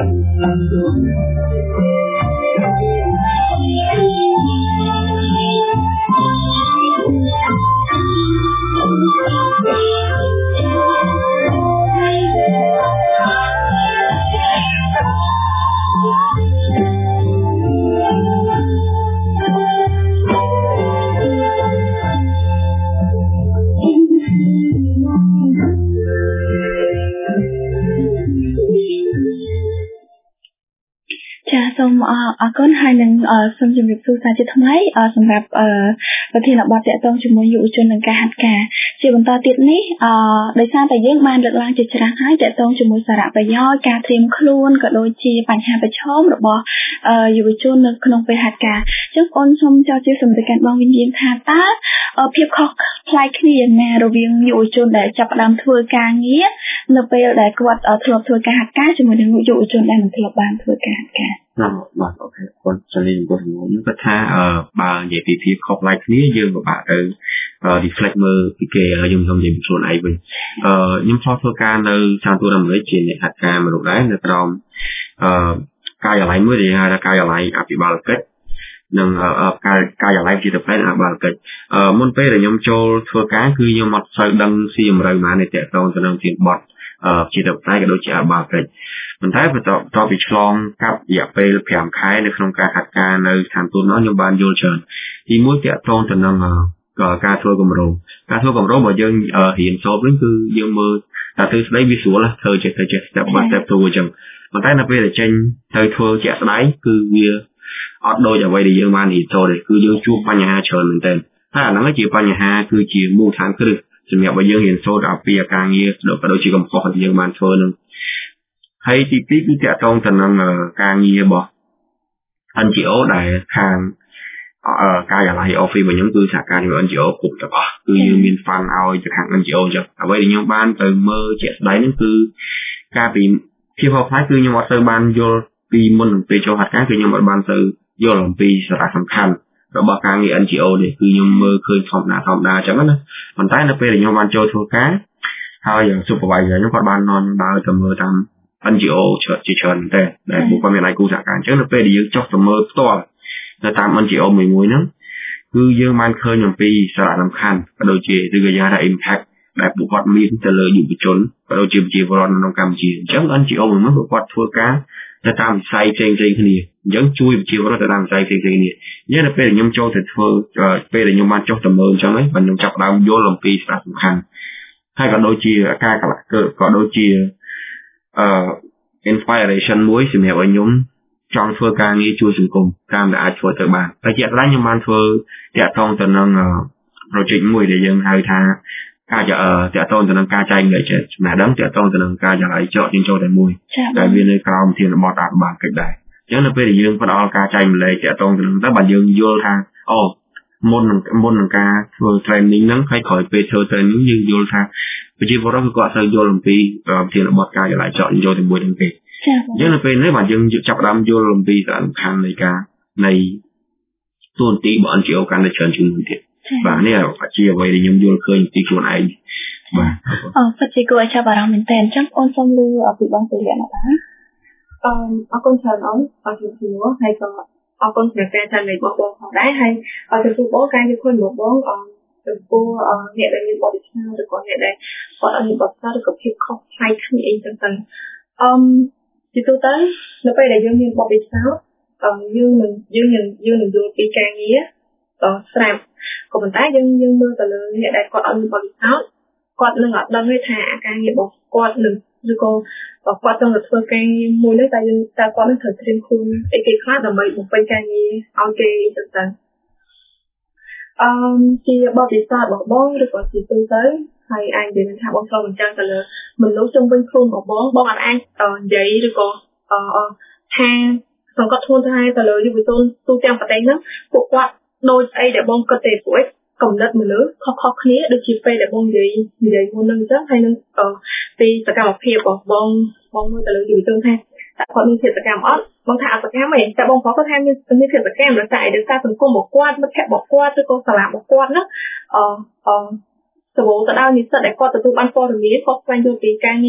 A: សូមអរគុណហើយនឹងសូមជម្រាបសួរសាជាថ្មីសម្រាប់ប្រធានបទតាក់ទងជាមួយយុវជននិងការហាត់ការជាបន្តទៀតនេះដោយសារតែយើងបានលើកឡើងជាច្រើនហើយតាក់ទងជាមួយសារៈប្រយោជន៍ការត្រៀមខ្លួនក៏ដូចជាបញ្ហាប្រឈមរបស់យុវជននៅក្នុងពេលហាត់ការអញ្ចឹងបងសូមចោទជាសម្រាប់បងវិញ្ញាណថាតើភាពខុសប្លែកគ្នាណារវាងយុវជនដែលចាប់ផ្ដើមធ្វើការងារនៅពេលដែលគាត់ធ្លាប់ធ្វើការហាត់ការជាមួយនឹងយុវជនដែលមិនធ្លាប់បានធ្វើការហាត់ការ
C: ណាបាទអូខេគាត់ចង់និយាយរបស់ខ្ញុំគាត់ថាអឺបើនិយាយពីភាពខុសប្លែកគ្នាយើងពិបាកទៅ reflect មើលពីគេហើយខ្ញុំខ្ញុំនិយាយពីខ្លួនឯងវិញអឺខ្ញុំឆ្លងធ្វើការនៅសាធារណរដ្ឋជាអ្នកហាត់ការមនុស្សដែរនៅក្រោមអឺការិយាល័យមួយដែលហៅថាការិយាល័យអភិបាលកិច្ចនិងការការិយាល័យជាទៅផ្នែកអភិបាលកិច្ចអឺមុនពេលដែលខ្ញុំចូលធ្វើការគឺខ្ញុំអត់សូវដឹងស៊ីជម្រៅប៉ុន្មានទេតទៅទៅនឹងជាបទអឺជាទៅផ្នែកក៏ដូចជាអភិបាលកិច្ចប៉ុន្តែបន្ទាប់បន្ទាប់ពីឆ្លងកាត់រយៈពេលប្រាំខែនៅក្នុងការហាត់ការនៅស្ថានទូតនោះខ្ញុំបានយល់ច្រើនទីមួយតកតងទៅនឹងការធ្វើគម្រោងការធ្វើគម្រោងរបស់យើងរៀនសូត្រវិញគឺយើងមើលតែទិសស្ដីវាស្រួលធ្វើចេះទៅចេះ step by step ទៅអញ្ចឹងប៉ុន្តែនៅពេលដែលចេញទៅធ្វើជាក់ស្ដែងគឺវាអត់ដូចអ្វីដែលយើងបានរៀនសូត្រទេគឺយើងជួបបញ្ហាច្រើនមែនទែនហើយអាហ្នឹងជាបញ្ហាគឺជាមូលដ្ឋានគ្រឹះសម្រាប់ឲ្យយើងរៀនសូត្រអំពីការងារក៏ដូចជាកំហុសដែលយើងបានធ្វើនឹងហើយទីពីរគឺតកតងទៅនឹងការងាររបស់ អិន ជី អូ ដែលខាងការិយាល័យ office របស់ខ្ញុំគឺសហការជាមួយ អិន ជី អូ គ្រប់ទាំងអស់គឺយើងមាន fund ឲ្យទៅខាង អិន ជី អូ អញ្ចឹងអ្វីដែលខ្ញុំបានទៅមើលជាក់ស្ដែងហ្នឹងគឺការពីភាពខុសប្លែកគឺខ្ញុំអត់ទៅបានយល់ពីមុននឹងពេលចូលហាត់ការគឺខ្ញុំអត់បានទៅយល់អំពីសារៈសំខាន់របស់ការងារ អិន ជី អូ នេះគឺខ្ញុំមើលឃើញធម្មតាធម្មតាអញ្ចឹងណាប៉ុន្តែនៅពេលដែលខ្ញុំបានចូលធ្វើការហើយ supervisor ខ្ញុំគាត់បាននាំដើរទៅមើលតាម អិន ជី អូ ជាច្រើនតែដែលពួកគាត់មានដៃគូសហការអញ្ចឹងនៅពេលដែលយើងចុះទៅមើលផ្ទាល់នៅតាម អិន ជី អូ មួយមួយហ្នឹងគឺយើងបានឃើញអំពីសារៈសំខាន់ក៏ដូចជាឬក៏យ៉ាងថា impact ដែលពួកគាត់មានទៅលើយុវជនក៏ដូចជាប្រជាពលរដ្ឋនៅក្នុងកម្ពុជាអញ្ចឹង អិន ជី អូ មួយមួយពួកគាត់ធ្វើការទៅតាមវិស័យផ្សេងៗគ្នាអញ្ចឹងជួយប្រជាពលរដ្ឋទៅតាមវិស័យផ្សេងៗគ្នាអញ្ចឹងនៅពេលដែលខ្ញុំចូលទៅធ្វើពេលដែលខ្ញុំបានចុះទៅមើលអញ្ចឹងហើយខ្ញុំចាប់ផ្ដើមយល់អំពីសារៈសំខាន់ហើយក៏ដូចជាការកលកើក៏ដូចជាអឺ inspiration មួយសម្រាប់ឲ្យខ្ញុំចង់ធ្វើការងារជួយសង្គមតាមដែលអាចធ្វើទៅបានតែជាក់ស្ដែងខ្ញុំបានធ្វើតាក់ទងទៅនឹង project មួយដែលយើងហៅថាការតាក់ទងទៅនឹងការចែករំលែកចំណេះដឹងតាក់ទងទៅនឹងការចែករំលែកច្រកជាងចូលតែមួយដែលវានៅក្រោមធានបទអភិបាលកិច្ចដែរអញ្ចឹងនៅពេលដែលយើងផ្ដល់ការចែករំលែកតាក់ទងទៅនឹងទៅបើយើងយល់ថាអូមុននឹងមុននឹងការធ្វើ training ហ្នឹងហើយក្រោយពេលធ្វើ training យើងយល់ថាប្រជាពលរដ្ឋគឺគាត់ត្រូវយល់អំពីធានបទការចែករំលែកច្រកចូលតែមួយហ្នឹងទេអញ្ចឹងនៅពេលនេះបាទយើងចាប់ផ្ដើមយល់អំពីសារៈសំខាន់នៃការនៃទូនទីរបស់ អិន ជី អូ កាន់តែច្រើនជាងមុនទៀតបាទនេះជាអ្វីដែលខ្ញុំយល់ឃើញពីខ្លួនឯងបាទ
A: អូពិតជាគួរឲ្យចាប់អារម្មណ៍មែនតើអញ្ចឹងអូនសូមលើពីបងទៅលាក់ណាបាទ
B: អឺអរគុណច្រើនអូនអរគុណជំនួសហើយក៏អរគុណសម្រាប់ការចាំលេខបងបងផងដែរហើយអរគុណបងការយកខ្លួនរបស់បងអឺចំពោះអ្នកដែលមានបទពិសោធន៍ឬក៏អ្នកដែលគាត់អត់មានបទពិសោធន៍ឬក៏ភាពខុសប្លែកគ្នាអីចឹងទៅអឺជាទូទៅនៅពេលដែលយើងមានបទពិសោធន៍អឺយើងនឹងយើងនឹងយើងនឹងយល់ពីការងារអឺស្រាប់ក៏ប៉ុន្តែយើងយើងមើលទៅលើអ្នកដែលគាត់អត់មានបទពិសោធន៍គាត់នឹងអត់ដឹងទេថាការងាររបស់គាត់នឹងឬក៏គាត់ចង់ទៅធ្វើការងារមួយនេះតែយើងតែគាត់នឹងត្រូវត្រៀមខ្លួនអីគេខ្លះដើម្បីបំពេញការងារឲ្យគេចឹងទៅអឺជាបទពិសោធន៍របស់បងឬក៏ជាទូទៅហើយអាចនិយាយថាបងឆ្លងបញ្ចាំងទៅលើមនុស្សជុំវិញខ្លួនរបស់បងបងអាចនិយាយឬក៏អឺថាសង្កត់ធ្ងន់ថាទៅលើយុវជនទូទាំងប្រទេសហ្នឹងពួកគាត់ដូចអីដែលបងគិតទេពួកឯងកំណត់មនុស្សខុសៗគ្នាដូចជាពេលដែលបងនិយាយនិយាយមុនហ្នឹងអញ្ចឹងហើយនឹងពីសកម្មភាពរបស់បងបងមើលទៅលើយុវជនថាតើគាត់មានភាពសកម្មអត់បងថាអត់សកម្មទេតែបងប្រុសគាត់ថាមានមានភាពសកម្មដោយសារឯកសារសង្គមរបស់គាត់មិត្តភក្តិរបស់គាត់ឬក៏សាលារបស់គាត់ណាអឺអឺទៅទៅដល់និស្សិតដែលគាត់ទទួលបានព័ត៌មានគាត់ស្វែងយល់ពីការងារ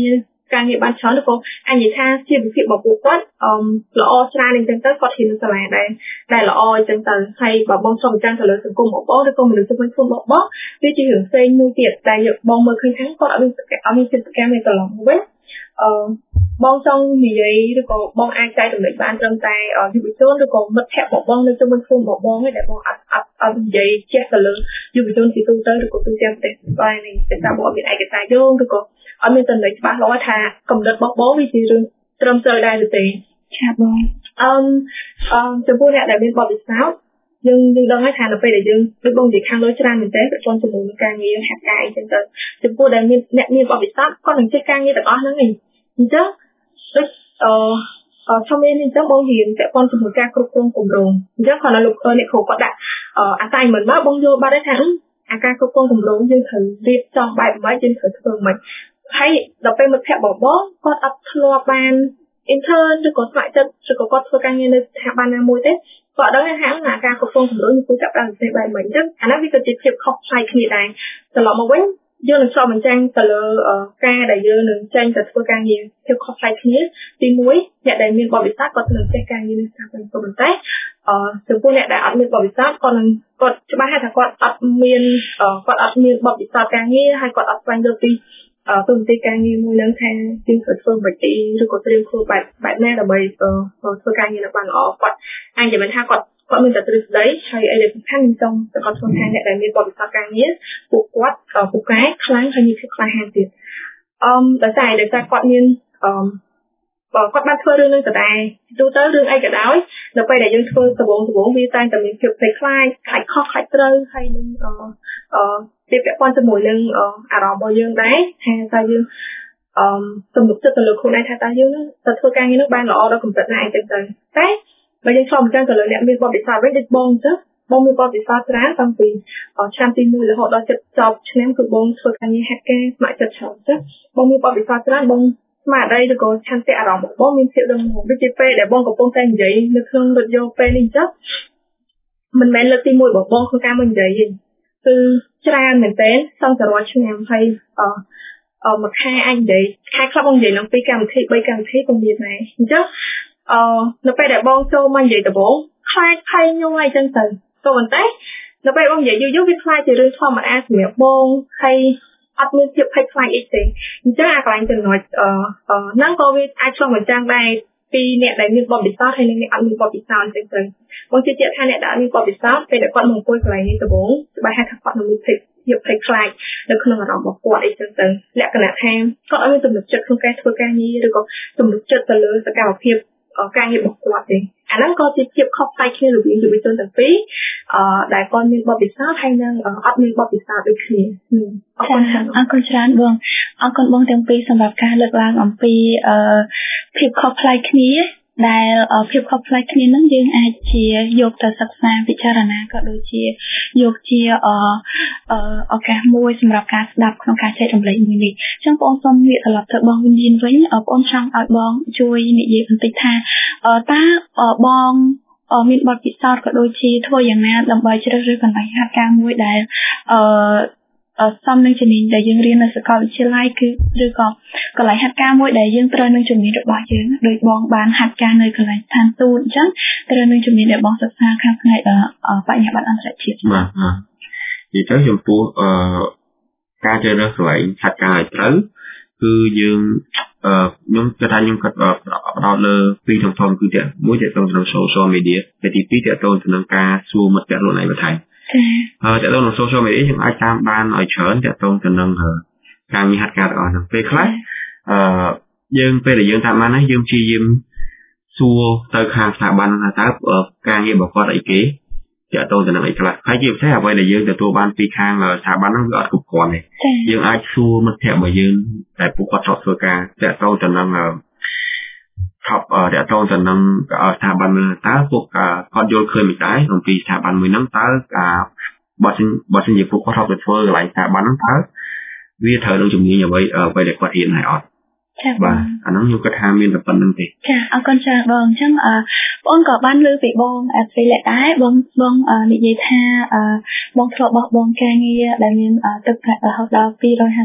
B: ការងារបានច្រើនឬក៏អាចនិយាយថាជីវភាពរបស់ពួកគាត់អឺល្អច្រើនអញ្ចឹងទៅគាត់ហ៊ានសាលាដែរដែលល្អអញ្ចឹងទៅហើយបើបងចង់ចាំទៅលើសង្គមរបស់បងឬក៏មនុស្សជុំវិញខ្លួនរបស់បងវាជារឿងផ្សេងមួយទៀតដែលបងមើលឃើញថាគាត់អត់មានអត់មានសិទ្ធិកម្មនៅកន្លងវិញអឺបងចង់និយាយឬក៏បងអាចចែករំលែកបានត្រឹមតែយុវជនឬក៏មិត្តភ័ក្តិរបស់បងនៅជុំវិញខ្លួនរបស់បងឯដែលបងអត់អត់អត់និយាយចេះទៅលើយុវជនទីទូទៅឬក៏ទូទាំងប្រទេសបាននេះតែថាបងអត់មានឯកសារយោងឬក៏អត់មានតំណែងច្បាស់លាស់ថាកំណត់របស់បងវាជារឿងត្រឹមត្រូវដែរឬទេ
A: ចាបង
B: អឺអឺចំពោះអ្នកដែលមានបទពិសោធន៍យើងយើងដឹងហើយថានៅពេលដែលយើងដូចបងនិយាយខាងលើច្រើនមែនទេប្រព័ន្ធជំនួយនឹងការងារហាក់កាយអញ្ចឹងទៅចំពោះដែលមានអ្នកមានបទពិសោធន៍គាត់នឹងចេះការងារទាំងអស់ហ្នឹងឯងអញ្ចឹងដូចអឺអឺខ្ញុំមានអញ្ចឹងបងរៀនប្រព័ន្ធជំនួយការគ្រប់គ្រងគម្រោងអញ្ចឹងគាត់នៅលោកអ្នកគ្រូគាត់ដាក់អឺ assignment មកបងយល់បាត់ហើយថាអាការគ្រប់គ្រងគម្រោងយើងត្រូវរៀបចំបែបម៉េចយើងត្រូវធ្វើម៉េចហើយដល់ពេលមិត្តភក្តិបងបងគាត់អត់ធ្លាប់បាន intern ឬក៏ស្ម័គ្រចិត្តឬក៏គាត់ធ្វើការងារនៅស្ថាប័នណាមួយទេគាត់ដឹងថាអាការគ្រប់គ្រងគម្រោងគឺចាប់បានផ្សេងបែបម៉េចអញ្ចឹងអានោះវាក៏ជាភាពខុសប្លែកគ្នាដែរត្រឡប់មកវិញយើងនឹងឆ្លងបញ្ចាំងទៅលើការដែលយើងនឹងចេញទៅធ្វើការងារភាពខុសប្លែកគ្នាទីមួយអ្នកដែលមានបទពិសោធន៍គាត់នឹងចេះការងារនៅស្ថាប័នក៏ប៉ុន្តែអឺចំពោះអ្នកដែលអត់មានបទពិសោធន៍គាត់នឹងគាត់ច្បាស់ថាគាត់អត់មានគាត់អត់មានបទពិសោធន៍ការងារហើយគាត់អត់ស្វែងរកពីអឺទូទៅការងារមួយនឹងថាយើងត្រូវធ្វើបែបទីឬក៏ត្រៀមខ្លួនបែបបែបណាដើម្បីធ្វើការងារបានល្អគាត់អាចនិយាយថាគាត់គាត់មានតែទ្រឹស្ដីហើយអីដែលសំខាន់ខ្ញុំចង់គាត់ធ្វើថាអ្នកដែលមានបទពិសោធន៍ការងារពួកគាត់ពូកែខ្លាំងហើយមានភាពក្លាហានទៀតអឺដោយសារដោយសារគាត់មានអឺបើគាត់បានធ្វើរឿងនឹងដដែលទូទៅរឿងអីក៏ដោយនៅពេលដែលយើងធ្វើដំបូងដំបូងវាតែងតែមានភាពផ្លេចខ្លាចខ្លាចខុសខ្លាចត្រូវហើយនឹងអឺអឺវាពាក់ព័ន្ធជាមួយនឹងអារម្មណ៍របស់យើងដែរថាតើយើងអឺទំនុកចិត្តទៅលើខ្លួនឯងថាតើយើងនឹងទៅធ្វើការងារនោះបានល្អដល់កម្រិតណាអីចឹងទៅតែបើយើងឆ្លងចាំទៅលើអ្នកមានបទពិសោធន៍វិញដូចបងអញ្ចឹងបងមានបទពិសោធន៍ច្រើនតាំងពីឆ្នាំទីមួយរហូតដល់ជិតចប់ឆ្នាំគឺបងធ្វើការងារហាត់ការស្ម័គ្រចិត្តច្រើនអញ្ចឹងបងមានបទពិសោធន៍ច្រើនបងស្មារតីឬក៏ឆន្ទៈអារម្មណ៍របស់បងមានភាពរឹងមាំដូចជាពេលដែលបងកំពុងតែនិយាយនៅក្នុងរថយន្តពេលនេះអញ្ចឹងមិនមែនលើកទីមួយរបស់បងក្នុងការមកនិយាយទេគឺច្រើនមែនទែនសង្ឃរាល់ឆ្នាំហើយអឺអឺមួយខែអាចនិយាយខែខ្លះបងនិយាយឡើងពីកម្មវិធីបីកម្មវិធីក៏មានដែរអញ្ចឹងអឺនៅពេលដែលបងចូលមកនិយាយដំបូងខ្លាចភ័យញ័រអីចឹងទៅក៏ប៉ុន្តែនៅពេលបងនិយាយយូរយូរវាខ្លាចជារឿងធម្មតាសម្រាប់បងហើយអត់មានភាពភ័យខ្លាចអីទេអញ្ចឹងអាកន្លែងចំណុចអឺហ្នឹងក៏វាអាចឆ្លងបញ្ចាំងដែរពីអ្នកដែលមានបទពិសោធន៍ហើយនិងអ្នកអត់មានបទពិសោធន៍អញ្ចឹងទៅបងជឿជាក់ថាអ្នកដែលមានបទពិសោធន៍ពេលដែលគាត់មកអង្គុយកន្លែងនេះដំបូងច្បាស់ថាគាត់នឹងមានភាពភាពភ័យខ្លាចនៅក្នុងអារម្មណ៍របស់គាត់អីចឹងទៅលក្ខណៈថាគាត់អត់មានទំនុកចិត្តក្នុងការធ្វើការងារឬក៏ទំនុកចិត្តទៅលើសកម្មភាពការងាររបស់គាត់ទេអាហ្នឹងក៏ជាភាពខុសប្លែកគ្នារវាងយុវជនទាំងពីរអឺដែលគាត់មានបទពិសោធន៍ហើយនិងអត់មានបទពិសោធន៍ដូចគ្នា
A: អរគុណអរគុណច្រើនបងអរគុណបងទាំងពីរសម្រាប់ការលើកឡើងអំពីអឺភាពខុសប្លែកគ្នាដែលភាពខុសប្លែកគ្នានឹងយើងអាចជាយកទៅសិក្សាពិចារណាក៏ដូចជាយកជាអឺឱកាសមួយសម្រាប់ការស្ដាប់ក្នុងការចែករំលែកមួយនេះអញ្ចឹងបងសូមងាកត្រឡប់ទៅបងវិញ្ញាណវិញបងចង់ឲ្យបងជួយនិយាយបន្តិចថាតើបងមានបទពិសោធន៍ក៏ដូចជាធ្វើយ៉ាងណាដើម្បីជ្រើសរើសកន្លែងហាត់ការមួយដែលអឺសំនឹងជំនាញដែលយើងរៀននៅសាកលវិទ្យាល័យគឺឬក៏កន្លែងហាត់ការមួយដែលយើងត្រូវនឹងជំនាញរបស់យើងដោយបងបានហាត់ការនៅកន្លែងស្ថានទូតអញ្ចឹងត្រូវនឹងជំនាញដែលបងសិក្សាខាងផ្នែកបញ្ញាបត្រអន្តរជាតិ
C: បាទបាទនិយាយទៅចំពោះអឺការជ្រើសរើសកន្លែងហាត់ការឲ្យត្រូវគឺយើងអឺខ្ញុំគិតថាខ្ញុំគិតផ្ដោតលើពីរធំធំគឺតែមួយទាក់ទងទៅនឹង social media ហើយទីពីរទាក់ទងទៅនឹងការសួរមិត្តភក្តិខ្លួនឯងបន្ថែមហើយទាក់ទងនឹង social media យើងអាចតាមបានឲ្យច្រើនទាក់ទងទៅនឹងការងារហាត់ការទាំងអស់ហ្នឹងពេលខ្លះអឺយើងពេលដែលយើងតាមបានហ្នឹងយើងព្យាយាមសួរទៅខាងស្ថាប័នថាតើការងាររបស់គាត់អីគេទាក់ទងទៅនឹងអីខ្លះហើយជាពិសេសអ្វីដែលយើងទទួលបានពីខាងស្ថាប័នហ្នឹងវាអត់គ្រប់គ្រាន់ទេយើងអាចសួរមិត្តភក្តិរបស់យើងដែលពួកគាត់ចូលធ្វើការទាក់ទងទៅនឹងថប់ទាក់ទងទៅនឹងស្ថាប័នតើពួកគាត់យល់ឃើញមិនដែរអំពីស្ថាប័នមួយហ្នឹងតើបើសិនបើសិនជាពួកគាត់ថប់ទៅធ្វើកន្លែងស្ថាប័នហ្នឹងតើវាត្រូវនឹងជំនាញអ្វីអ្វីដែលគាត់រៀនហើយអត់បាទអាហ្នឹងខ្ញុំគិតថាមានតែប៉ុណ្្នឹងទេ
A: ចាអរគុណច្រើនបងអញ្ចឹងបងក៏បានលើពីបងអត់ស្រីលដែរបងបងនិយាយថាបងធ្លាប់បោះបង់ការងារដែលមានទឹកប្រាក់រហូតដល់ពីររយហាសិប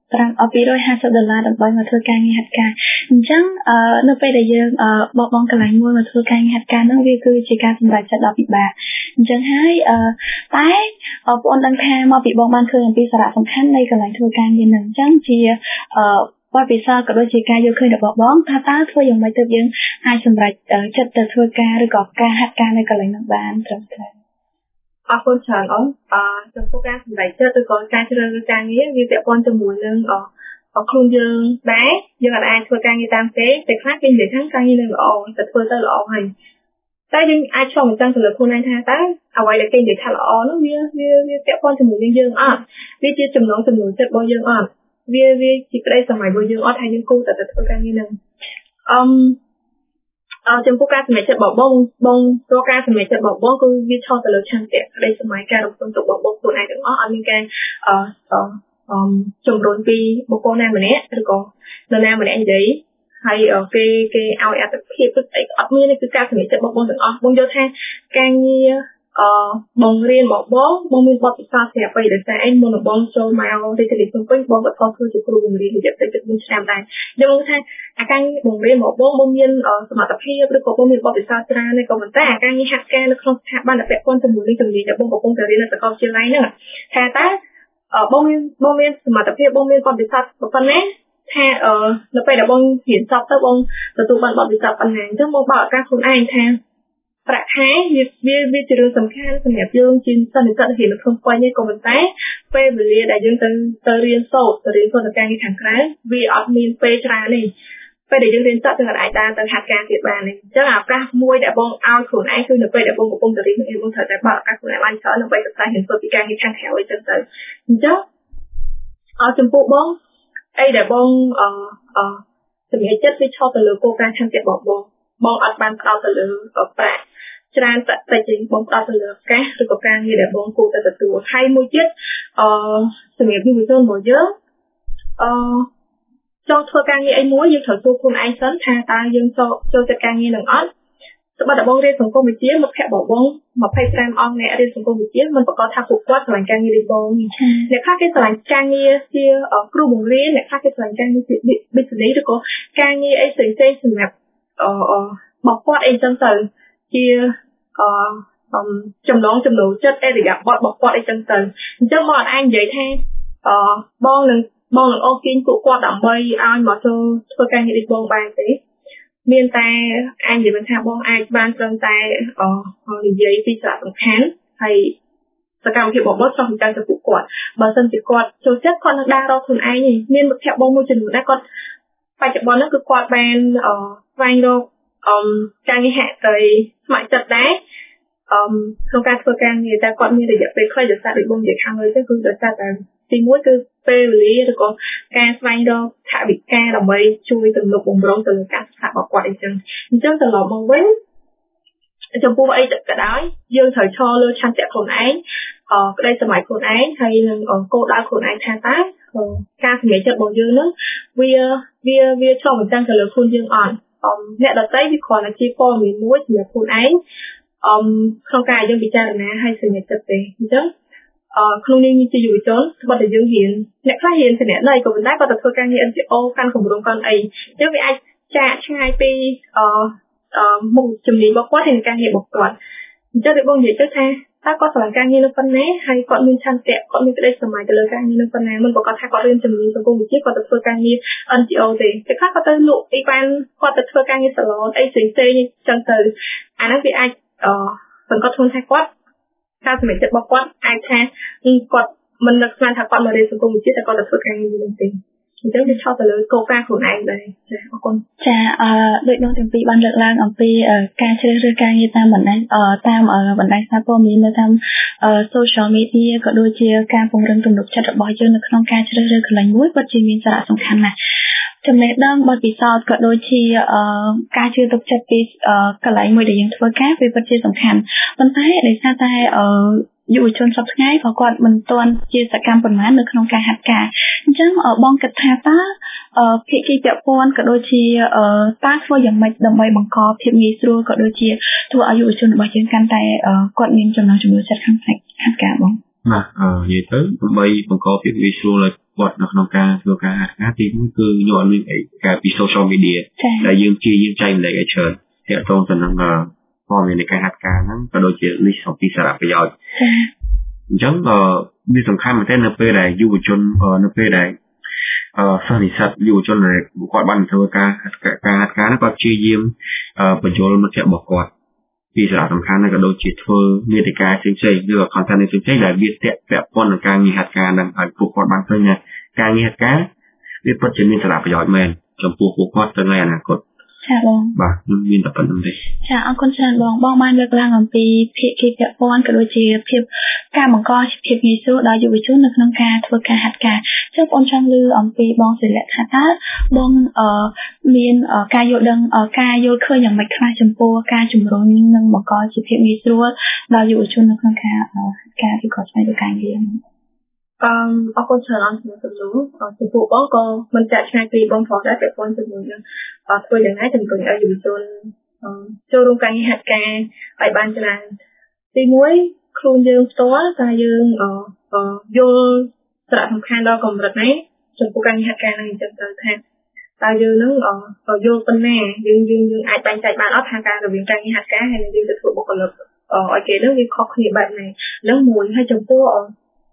A: ប្រាំពីររយហាសិបដុល្លារដើម្បីមកធ្វើការងារហាត់ការអញ្ចឹងអឺនៅពេលដែលយើងអឺបោះបង់កន្លែងមួយមកធ្វើការងារហាត់ការនោះវាគឺជាការសម្រេចចិត្តដ៏ពិបាកអញ្ចឹងហើយអឺតែបងប្អូនដឹងថាមកពីបងបានឃើញអំពីសារៈសំខាន់នៃកន្លែងធ្វើការងារនឹងអញ្ចឹងជាអឺបទពិសោធន៍ក៏ដូចជាការយល់ឃើញរបស់បងថាតើធ្វើយ៉ាងម៉េចទើបយើងអាចសម្រេចចិត្តទៅធ្វើការឬក៏ការហាត់ការនៅកន្លែងនោះបានត្រឹមត្រូវ
B: អរគុណច្រើនអូនអឺចំពោះការសម្រេចចិត្តឬក៏ការជ្រើសរើសការងារវាពាក់ព័ន្ធជាមួយនឹងអឺខ្លួនយើងដែរយើងអាចធ្វើការងារតាមគេតែខ្លះគេនិយាយថាការងារនឹងល្អតែធ្វើទៅល្អហើយតែយើងអាចឆ្លងមិនដឹងទៅលើខ្លួនឯងថាតើអ្វីដែលគេនិយាយថាល្អនោះវាវាវាពាក់ព័ន្ធជាមួយនឹងយើងអត់វាជាចំណងចំណូលចិត្តរបស់យើងអត់វាវាជាក្តីសម័យរបស់យើងអត់ថាយើងគូតែទៅធ្វើការងារនឹងអឺអឺចំពោះការសម្រេចចិត្តរបស់បងបងព្រោះការសម្រេចចិត្តរបស់បងគឺវាឆោតទៅលើឆន្ទៈក្តីសម័យការរំពឹងទុករបស់បងខ្លួនឯងទាំងអស់អត់មានការអឺអឺជំរុញពីបុគ្គលណាម្នាក់ឬក៏នរណាម្នាក់និយាយហើយគេគេឲ្យអត្ថប្រយោជន៍ទៅអីអត់មានគឺការសម្រេចចិត្តរបស់បងទាំងអស់បងយល់ថាការងារអឺបងរៀនរបស់បងបងមានបទពិសោធន៍ស្រាប់ហើយដោយសារអីមុនបងចូលមករាជធានីភ្នំពេញបងក៏ធ្លាប់ធ្វើជាគ្រូបង្រៀនរយៈពេលជិតមួយឆ្នាំដែរយើងមកថាអាការងារបង្រៀនរបស់បងបងមានសមត្ថភាពឬក៏បងមានបទពិសោធន៍ច្រើនហើយក៏ប៉ុន្តែអាការងារហាត់ការនៅក្នុងស្ថាប័នដែលពាក់ព័ន្ធជាមួយនឹងជំនាញដែលបងកំពុងតែរៀននៅសាកលវិទ្យាល័យហ្នឹងថាតើបងមានបងមានសមត្ថភាពបងមានបទពិសោធន៍ប៉ុណ្ណាថាអឺនៅពេលដែលបងរៀនចប់ទៅបងទទួលបានបទពិសោធន៍ប៉ុណ្ណាអញ្ចឹងបងបើកឱកាសខ្លួនឯងថាប្រាក់ខែវាវាវាជារឿងសំខាន់សម្រាប់យើងជាសិស្សនិស្សិតរៀននៅក្នុងពេញនេះក៏ប៉ុន្តែពេលវេលាដែលយើងទៅទៅរៀនសូត្រទៅរៀនសូត្រនៅការងារខាងក្រៅវាអត់មានពេលច្រើនទេពេលដែលយើងរៀនចប់យើងអាចដើរទៅហាត់ការទៀតបានទេអញ្ចឹងឱកាសមួយដែលបងឲ្យខ្លួនឯងគឺនៅពេលដែលបងកំពុងតែរៀននឹងបងត្រូវតែបើកឱកាសខ្លួនឯងបានច្រើនដើម្បីសិក្សារៀនសូត្រពីការងារខាងក្រៅអីចឹងទៅអញ្ចឹងអរចំពោះបងអីដែលបងអឺអឺសម្រាប់ចិត្តវាឆោតទៅលើគោលការណ៍ឆន្ទៈរបស់បងបងអត់បានផ្ដោតទៅលើប្រាក់ច្រើនតែតែជាបងផ្ដោតទៅលើឱកាសឬក៏ការងារដែលបងគួរតែទទួលហើយមួយទៀតអឺសម្រាប់យុវជនរបស់យើងអឺចង់ធ្វើការងារអីមួយយើងត្រូវសួរខ្លួនឯងសិនថាតើយើងចូលចូលចិត្តការងារនឹងអត់ស្បតែបងរៀនសង្គមវិទ្យាមិត្តភក្តិរបស់បងยี่สิบห้าអង្គអ្នករៀនសង្គមវិទ្យាមិនប្រកាសថាពួកគាត់ស្រឡាញ់ការងារដូចបងអ្នកខ្លះគេស្រឡាញ់ការងារជាគ្រូបង្រៀនអ្នកខ្លះគេស្រឡាញ់ការងារជា business ឬក៏ការងារអីផ្សេងៗសម្រាប់អឺរបស់គាត់អីចឹងទៅជាអឺចំណងចំណូលចិត្តអេរិយាបថរបស់គាត់អីចឹងទៅអញ្ចឹងបងអត់អាចនិយាយថាអឺបងនឹងបងនឹងអូសទាញពួកគាត់ដើម្បីឲ្យមកចូលធ្វើការងារដូចបងបានទេមានតែអាចនិយាយថាបងអាចបានត្រឹមតែអឺនិយាយពីសារៈសំខាន់ហើយសកម្មភាពរបស់បងចង់ចាំទៅពួកគាត់បើសិនជាគាត់ចូលចិត្តគាត់នឹងដើររកខ្លួនឯងមានមិត្តភក្តិបងមួយចំនួនដែរគាត់បច្ចុប្បន្នហ្នឹងគឺគាត់បានអឺស្វែងរកអឺការងារហាក់ត្រីស្ម័គ្រចិត្តដែរអឺក្នុងការធ្វើការងារតែគាត់មានរយៈពេលខ្លីដោយសារដូចបងនិយាយខាងលើទៅគឺដោយសារតែទីមួយគឺពេលវេលាឬក៏ការស្វែងរកថវិកាដើម្បីជួយទំនុកបំរុងទៅលើការសិក្សារបស់គាត់អីចឹងអញ្ចឹងត្រឡប់មកវិញចំពោះអីក៏ដោយយើងត្រូវឈរលើឆន្ទៈខ្លួនឯងអឺក្តីសម័យខ្លួនឯងហើយនឹងគោលដៅខ្លួនឯងថាតើការសម្រេចចិត្តរបស់យើងនឹងវាវាវាឆ្លុះបញ្ចាំងទៅលើខ្លួនយើងអត់អ្នកដទៃវាគ្រាន់តែជាព័ត៌មានមួយសម្រាប់ខ្លួនឯងអឺក្នុងការយើងពិចារណាហើយសម្រេចចិត្តទេអញ្ចឹងអឺក្នុងនាមជាយុវជនស្បតែយើងរៀនអ្នកខ្លះរៀនជំនាញណៃក៏ប៉ុន្តែគាត់ទៅធ្វើការងារ en gi o កាន់គម្រោងកាន់អីអញ្ចឹងវាអាចចាកឆ្ងាយពីអឺអឺមុខជំនាញរបស់គាត់ហើយនឹងការងាររបស់គាត់អញ្ចឹងដូចបងនិយាយទៅថាតើគាត់ស្រឡាញ់ការងារនោះប៉ុណ្ណាហើយគាត់មានឆន្ទៈគាត់មានក្តីសម័យទៅលើការងារនោះប៉ុណ្ណាមិនប្រកាសថាគាត់រៀនជំនាញសង្គមវិទ្យាគាត់ទៅធ្វើការងារ en gi o ទេតែខ្លះគាត់ទៅលក់អីបានគាត់ទៅធ្វើការងារ salon អីផ្សេងៗអញ្ចឹងទៅអាហ្នឹងវាអាចអឺសង្កត់ធ្ងន់ថាគាត់ការសម្រេចចិត្តរបស់គាត់អាចថាគាត់មិននឹកស្មានថាគាត់មករៀនសង្គមវិទ្យាតែគាត់ទៅធ្វើការងារនេះទេអញ្ចឹងវាឆោតទៅលើគោលការណ៍ខ្លួនឯងដែរចាអរគុណ
A: ចាអឺដូចនោះទាំងពីរបានលើកឡើងអំពីការជ្រើសរើសការងារតាមបណ្ដាញតាមបណ្ដាញសារព័ត៌មាននៅតាម social media ក៏ដូចជាការពង្រឹងទំនុកចិត្តរបស់យើងនៅក្នុងការជ្រើសរើសកន្លែងមួយពិតជាមានសារៈសំខាន់ណាស់ចំណេះដឹងបទពិសោធន៍ក៏ដូចជាការជឿទុកចិត្តពីកន្លែងមួយដែលយើងធ្វើការវាពិតជាសំខាន់ប៉ុន្តែដោយសារតែយុវជនសប្តាហ៍ថ្ងៃក៏គាត់មិនទាន់ជាសកម្មប៉ុន្មាននៅក្នុងការហាត់ការអញ្ចឹងបងគិតថាតើភាគីពាក់ព័ន្ធក៏ដូចជាតើធ្វើយ៉ាងម៉េចដើម្បីបង្កភាពងាយស្រួលក៏ដូចជាធ្វើឲ្យយុវជនរបស់យើងកាន់តែគាត់មានចំណង់ចំណូលចិត្តខាងផ្នែកហាត់ការបង
C: បាទអឺនិយាយទៅដើម្បីបង្កភាពងាយស្រួលឲ្យគាត់នៅក្នុងការធ្វើការហាត់ការទីមួយគឺយកអនុញ្ញាតការពី social media ដែលយើងជាយើងចែកម្លែកឲ្យច្រើនទាក់ទងទៅនឹងព័ត៌មាននៃការហាត់ការហ្នឹងក៏ដូចជា list អំពីសារៈប្រយោជន៍អញ្ចឹងវាសំខាន់មែនទែននៅពេលដែលយុវជននៅពេលដែលអឺសិស្សនិស្សិតយុវជនដែលគាត់បានធ្វើការការហាត់ការហ្នឹងគាត់ព្យាយាមបញ្ចូលមិត្តភ័ក្តិរបស់គាត់ពីសារៈសំខាន់ហ្នឹងក៏ដូចជាធ្វើមាតិកាផ្សេងៗឬ content ផ្សេងៗដែលវាទាក់ពាក់ព័ន្ធនឹងការងារហាត់ការហ្នឹងឲ្យពួកគាត់បានឃើញថាការងារហាត់ការវាពិតជាមានសារៈប្រយោជន៍មែនចំពោះពួកគាត់ទៅในអនាគត
A: ចាបង
C: បាទមានតែប៉ុណ្្នឹងទេ
A: ចាអរគុណច្រើនបងបងបានលើកឡើងអំពីភាគីពាក់ព័ន្ធក៏ដូចជាភាពការបង្កភាពងាយស្រួលដល់យុវជននៅក្នុងការធ្វើការហាត់ការចឹងបងចង់ឮអំពីបងសិលៈថាតើបងអឺមានការយល់ដឹងការយល់ឃើញយ៉ាងម៉េចខ្លះចំពោះការជំរុញនិងបង្កជាភាពងាយស្រួលដល់យុវជននៅក្នុងការហាត់ការឬក៏ស្វែងរកការងារ
B: អឺអរគុណច្រើនអរគុណសំណួរចំពោះបងក៏មិនចាក់ឆ្ងាយពីបងផងដែរពាក់ព័ន្ធជាមួយនឹងធ្វើយ៉ាងណាជំរុញឲ្យយុវជនចូលរួមការងារហាត់ការឲ្យបានច្រើនទីមួយខ្លួនយើងផ្ទាល់តែយើងយល់សារៈសំខាន់ដល់កម្រិតណាចំពោះការងារហាត់ការហ្នឹងអញ្ចឹងទៅថាតើយើងនឹងយល់ប៉ុណ្ណាយើងយើងយើងអាចបែងចែកបានអត់ថាការរវាងការងារហាត់ការហើយនឹងយើងទៅធ្វើបុគ្គលិកឲ្យគេនឹងវាខុសគ្នាបែបណានឹងមួយហើយចំពោះអឺ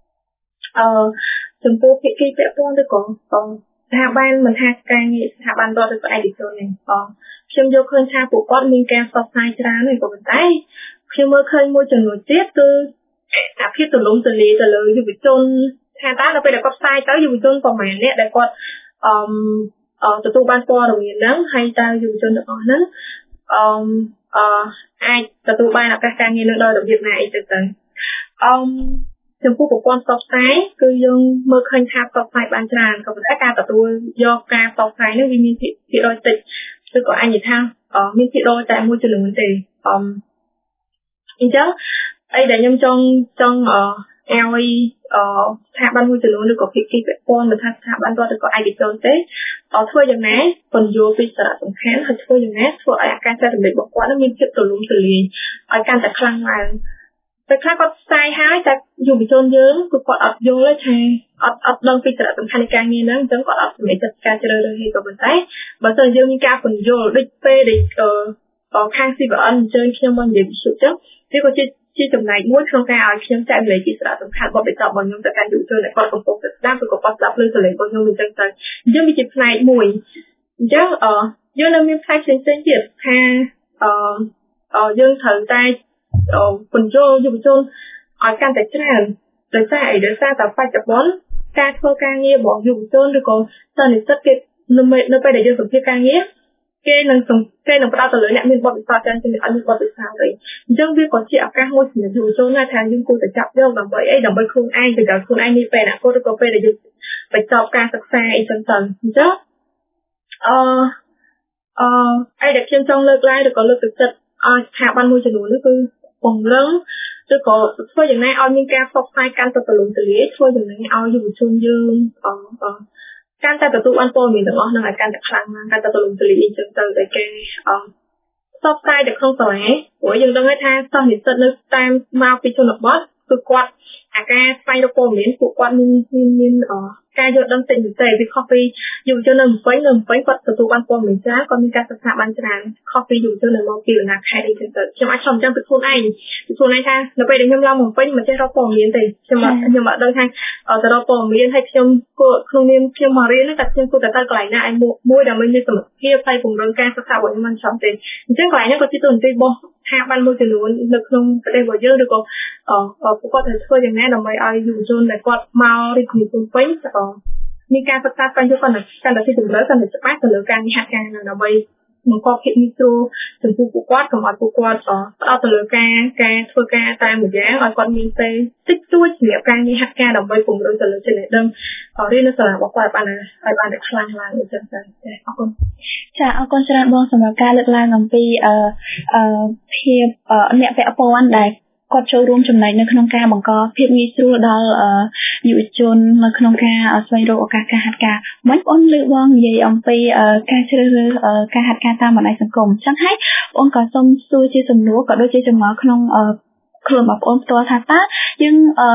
B: ចំពោះភាគីពាក់ព័ន្ធទៅក៏ស្ថាប័នមិនថាការងារស្ថាប័នរដ្ឋឬក៏ឯកជននេះបងខ្ញុំយកឃើញថាពួកគាត់មានការផ្សព្វផ្សាយច្រើនហើយក៏ប៉ុន្តែខ្ញុំមើលឃើញមួយចំនួនទៀតគឺអាភាពទលំទលាយទៅលើយុវជនថាតើនៅពេលដែលគាត់ផ្សាយទៅយុវជនប្រមាណអ្នកដែលគាត់អឺទទួលបានព័ត៌មានហ្នឹងហើយតើយុវជនទាំងអស់ហ្នឹងអឺអឺអាចទទួលបានឱកាសការងារនឹងដោយរបៀបណាអីទៅទៅអឺចំពោះប្រព័ន្ធផ្សព្វផ្សាយគឺយើងមើលឃើញថាផ្សព្វផ្សាយបានច្រើនក៏ប៉ុន្តែការទទួលយកការផ្សព្វផ្សាយនេះវាមានភាគរយតិចឬក៏អាចនិយាយថាមានភាគរយតែមួយចំនួនទេអឺអញ្ចឹងអីដែលខ្ញុំចង់ចង់ឲ្យស្ថាប័នមួយចំនួនឬក៏ភាគីពាក់ព័ន្ធមិនថាស្ថាប័នរដ្ឋឬក៏ឯកជនទេធ្វើយ៉ាងណាពន្យល់ពីសារៈសំខាន់ហើយធ្វើយ៉ាងណាធ្វើឲ្យអាការចែករំលែករបស់គាត់មានភាពទូលំទូលាយឲ្យកាន់តែខ្លាំងឡើងតែខ្លះគាត់ផ្សាយហើយតែយុវជនយើងគឺគាត់អត់យល់ទេថាអត់អត់ដឹងពីសារៈសំខាន់នៃការងារហ្នឹងអញ្ចឹងគាត់អត់សម្រេចចិត្តការជ្រើសរើសទេក៏ប៉ុន្តែបើសិនយើងមានការពន្យល់ដូចពេលដែលខាង C V N អញ្ជើញខ្ញុំមកនិយាយវិទ្យុចឹងវាក៏ជាជាចំណែកមួយក្នុងការឲ្យខ្ញុំចែករំលែកពីសារៈសំខាន់បទពិសោធន៍របស់ខ្ញុំទៅកាន់យុវជនដែលគាត់កំពុងតែស្ដាប់ឬក៏គាត់ស្ដាប់ឮសំឡេងរបស់ខ្ញុំអញ្ចឹងទៅអញ្ចឹងវាជាផ្នែកមួយអញ្ចឹងអឺយើងនៅមានផ្នែកផ្សេងៗទៀតថាអឺយើងត្រូវតែពន្យល់យុវជនឲ្យកាន់តែច្រើនដោយសារអីដោយសារតែបច្ចុប្បន្នការធ្វើការងាររបស់យុវជនឬក៏សិស្សនិស្សិតគេនៅពេលដែលយើងសម្ភាសន៍ការងារគេនឹងគេនឹងផ្ដោតទៅលើអ្នកមានបទពិសោធន៍ច្រើនជាងអ្នកអត់មានបទពិសោធន៍ទេអញ្ចឹងវាក៏ជាឱកាសមួយសម្រាប់យុវជនណាថាយើងគួរតែចាប់យកដើម្បីអីដើម្បីខ្លួនឯងទៅដល់ខ្លួនឯងនេះពេលអនាគតឬក៏ពេលដែលយើងបញ្ចប់ការសិក្សាអីចឹងទៅអញ្ចឹងអឺអឺអីដែលខ្ញុំចង់លើកឡើងឬក៏លើកទឹកចិត្តឲ្យស្ថាប័នមួយចំនួននេះគឺពង្រឹងឬក៏ធ្វើយ៉ាងណាឲ្យមានការផ្សព្វផ្សាយកាន់តែទូលំទូលាយធ្វើយ៉ាងណាឲ្យយុវជនយើងអឺកាន់តែទទួលបានព័ត៌មានទាំងអស់ហ្នឹងឲ្យកាន់តែខ្លាំងឡើងកាន់តែទូលំទូលាយអញ្ចឹងទៅតែគេអឺផ្សព្វផ្សាយទៅក្នុងសាលាព្រោះយើងដឹងថាសិស្សនិស្សិតនៅតាមមកពីជនបទគឺគាត់អាការស្វែងរកព័ត៌មានពួកគាត់មានមានការយល់ដឹងតិចតិចវាខុសពីយុវជននៅពេញនៅពេញគាត់ទទួលបានព័ត៌មានច្រើនគាត់មានការសិក្សាបានច្រើនខុសពីយុវជននៅមកពីបណ្ដាខេត្តអីចឹងទៅខ្ញុំអាចឆ្លងចាំពីខ្លួនឯងពីខ្លួនឯងថានៅពេលដែលខ្ញុំឡើងមកពេញមិនចេះរកព័ត៌មានទេខ្ញុំខ្ញុំអត់ដឹងថាទៅរកព័ត៌មានហើយខ្ញុំគួរក្នុងនាមខ្ញុំមករៀនតែខ្ញុំគួរតែទៅកន្លែងណាឲ្យមួយដើម្បីមានសមត្ថភាពហើយពង្រឹងការសិក្សារបស់ខ្ញុំមិនចំទេអញ្ចឹងកន្លែងនេះក៏ជាទូនទីរបស់ថាបានមួយចំនួននៅក្នុងប្រទេសរបស់យើងឬក៏ពួកគាត់ត្រូវធ្វើយ៉ាងណាដើម្បីឲ្យយុវជនដែលគាត់មករៀនក្នុងភូមិពេញមានការសិក្សាស្វែងយល់កាន់តែកាន់តែស៊ីជម្រៅកាន់តែច្បាស់ទៅលើការងារហាត់ការដើម្បីបង្កភាពងាយស្រួលចំពោះពួកគាត់កុំឲ្យពួកគាត់ផ្ដោតទៅលើការការធ្វើការតាមមួយយ៉ាងឲ្យគាត់មានពេលតិចតួចសម្រាប់ការងារហាត់ការដើម្បីពង្រឹងទៅលើចំណេះដឹងរៀននៅសាលារបស់គាត់បានឲ្យបានខ្លាំងឡើងអញ្ចឹងទៅអរគុណ
A: ចាអរគុណច្រើនបងសម្រាប់ការលើកឡើងអំពីអឺអឺភាពអ្នកពាក់ព័ន្ធដែលគាត់ចូលរួមចំណែកនៅក្នុងការបង្កភាពងាយស្រួលដល់យុវជននៅក្នុងការស្វែងរកឱកាសការហាត់ការមិនបងលើកបងនិយាយអំពីការជ្រើសរើសការហាត់ការតាមបណ្ដាញសង្គមអញ្ចឹងហើយបងក៏សូមសួរជាសំណួរក៏ដូចជាចម្ងល់ក្នុងខ្លួនបងប្អូនផ្ទាល់ថាតើយើង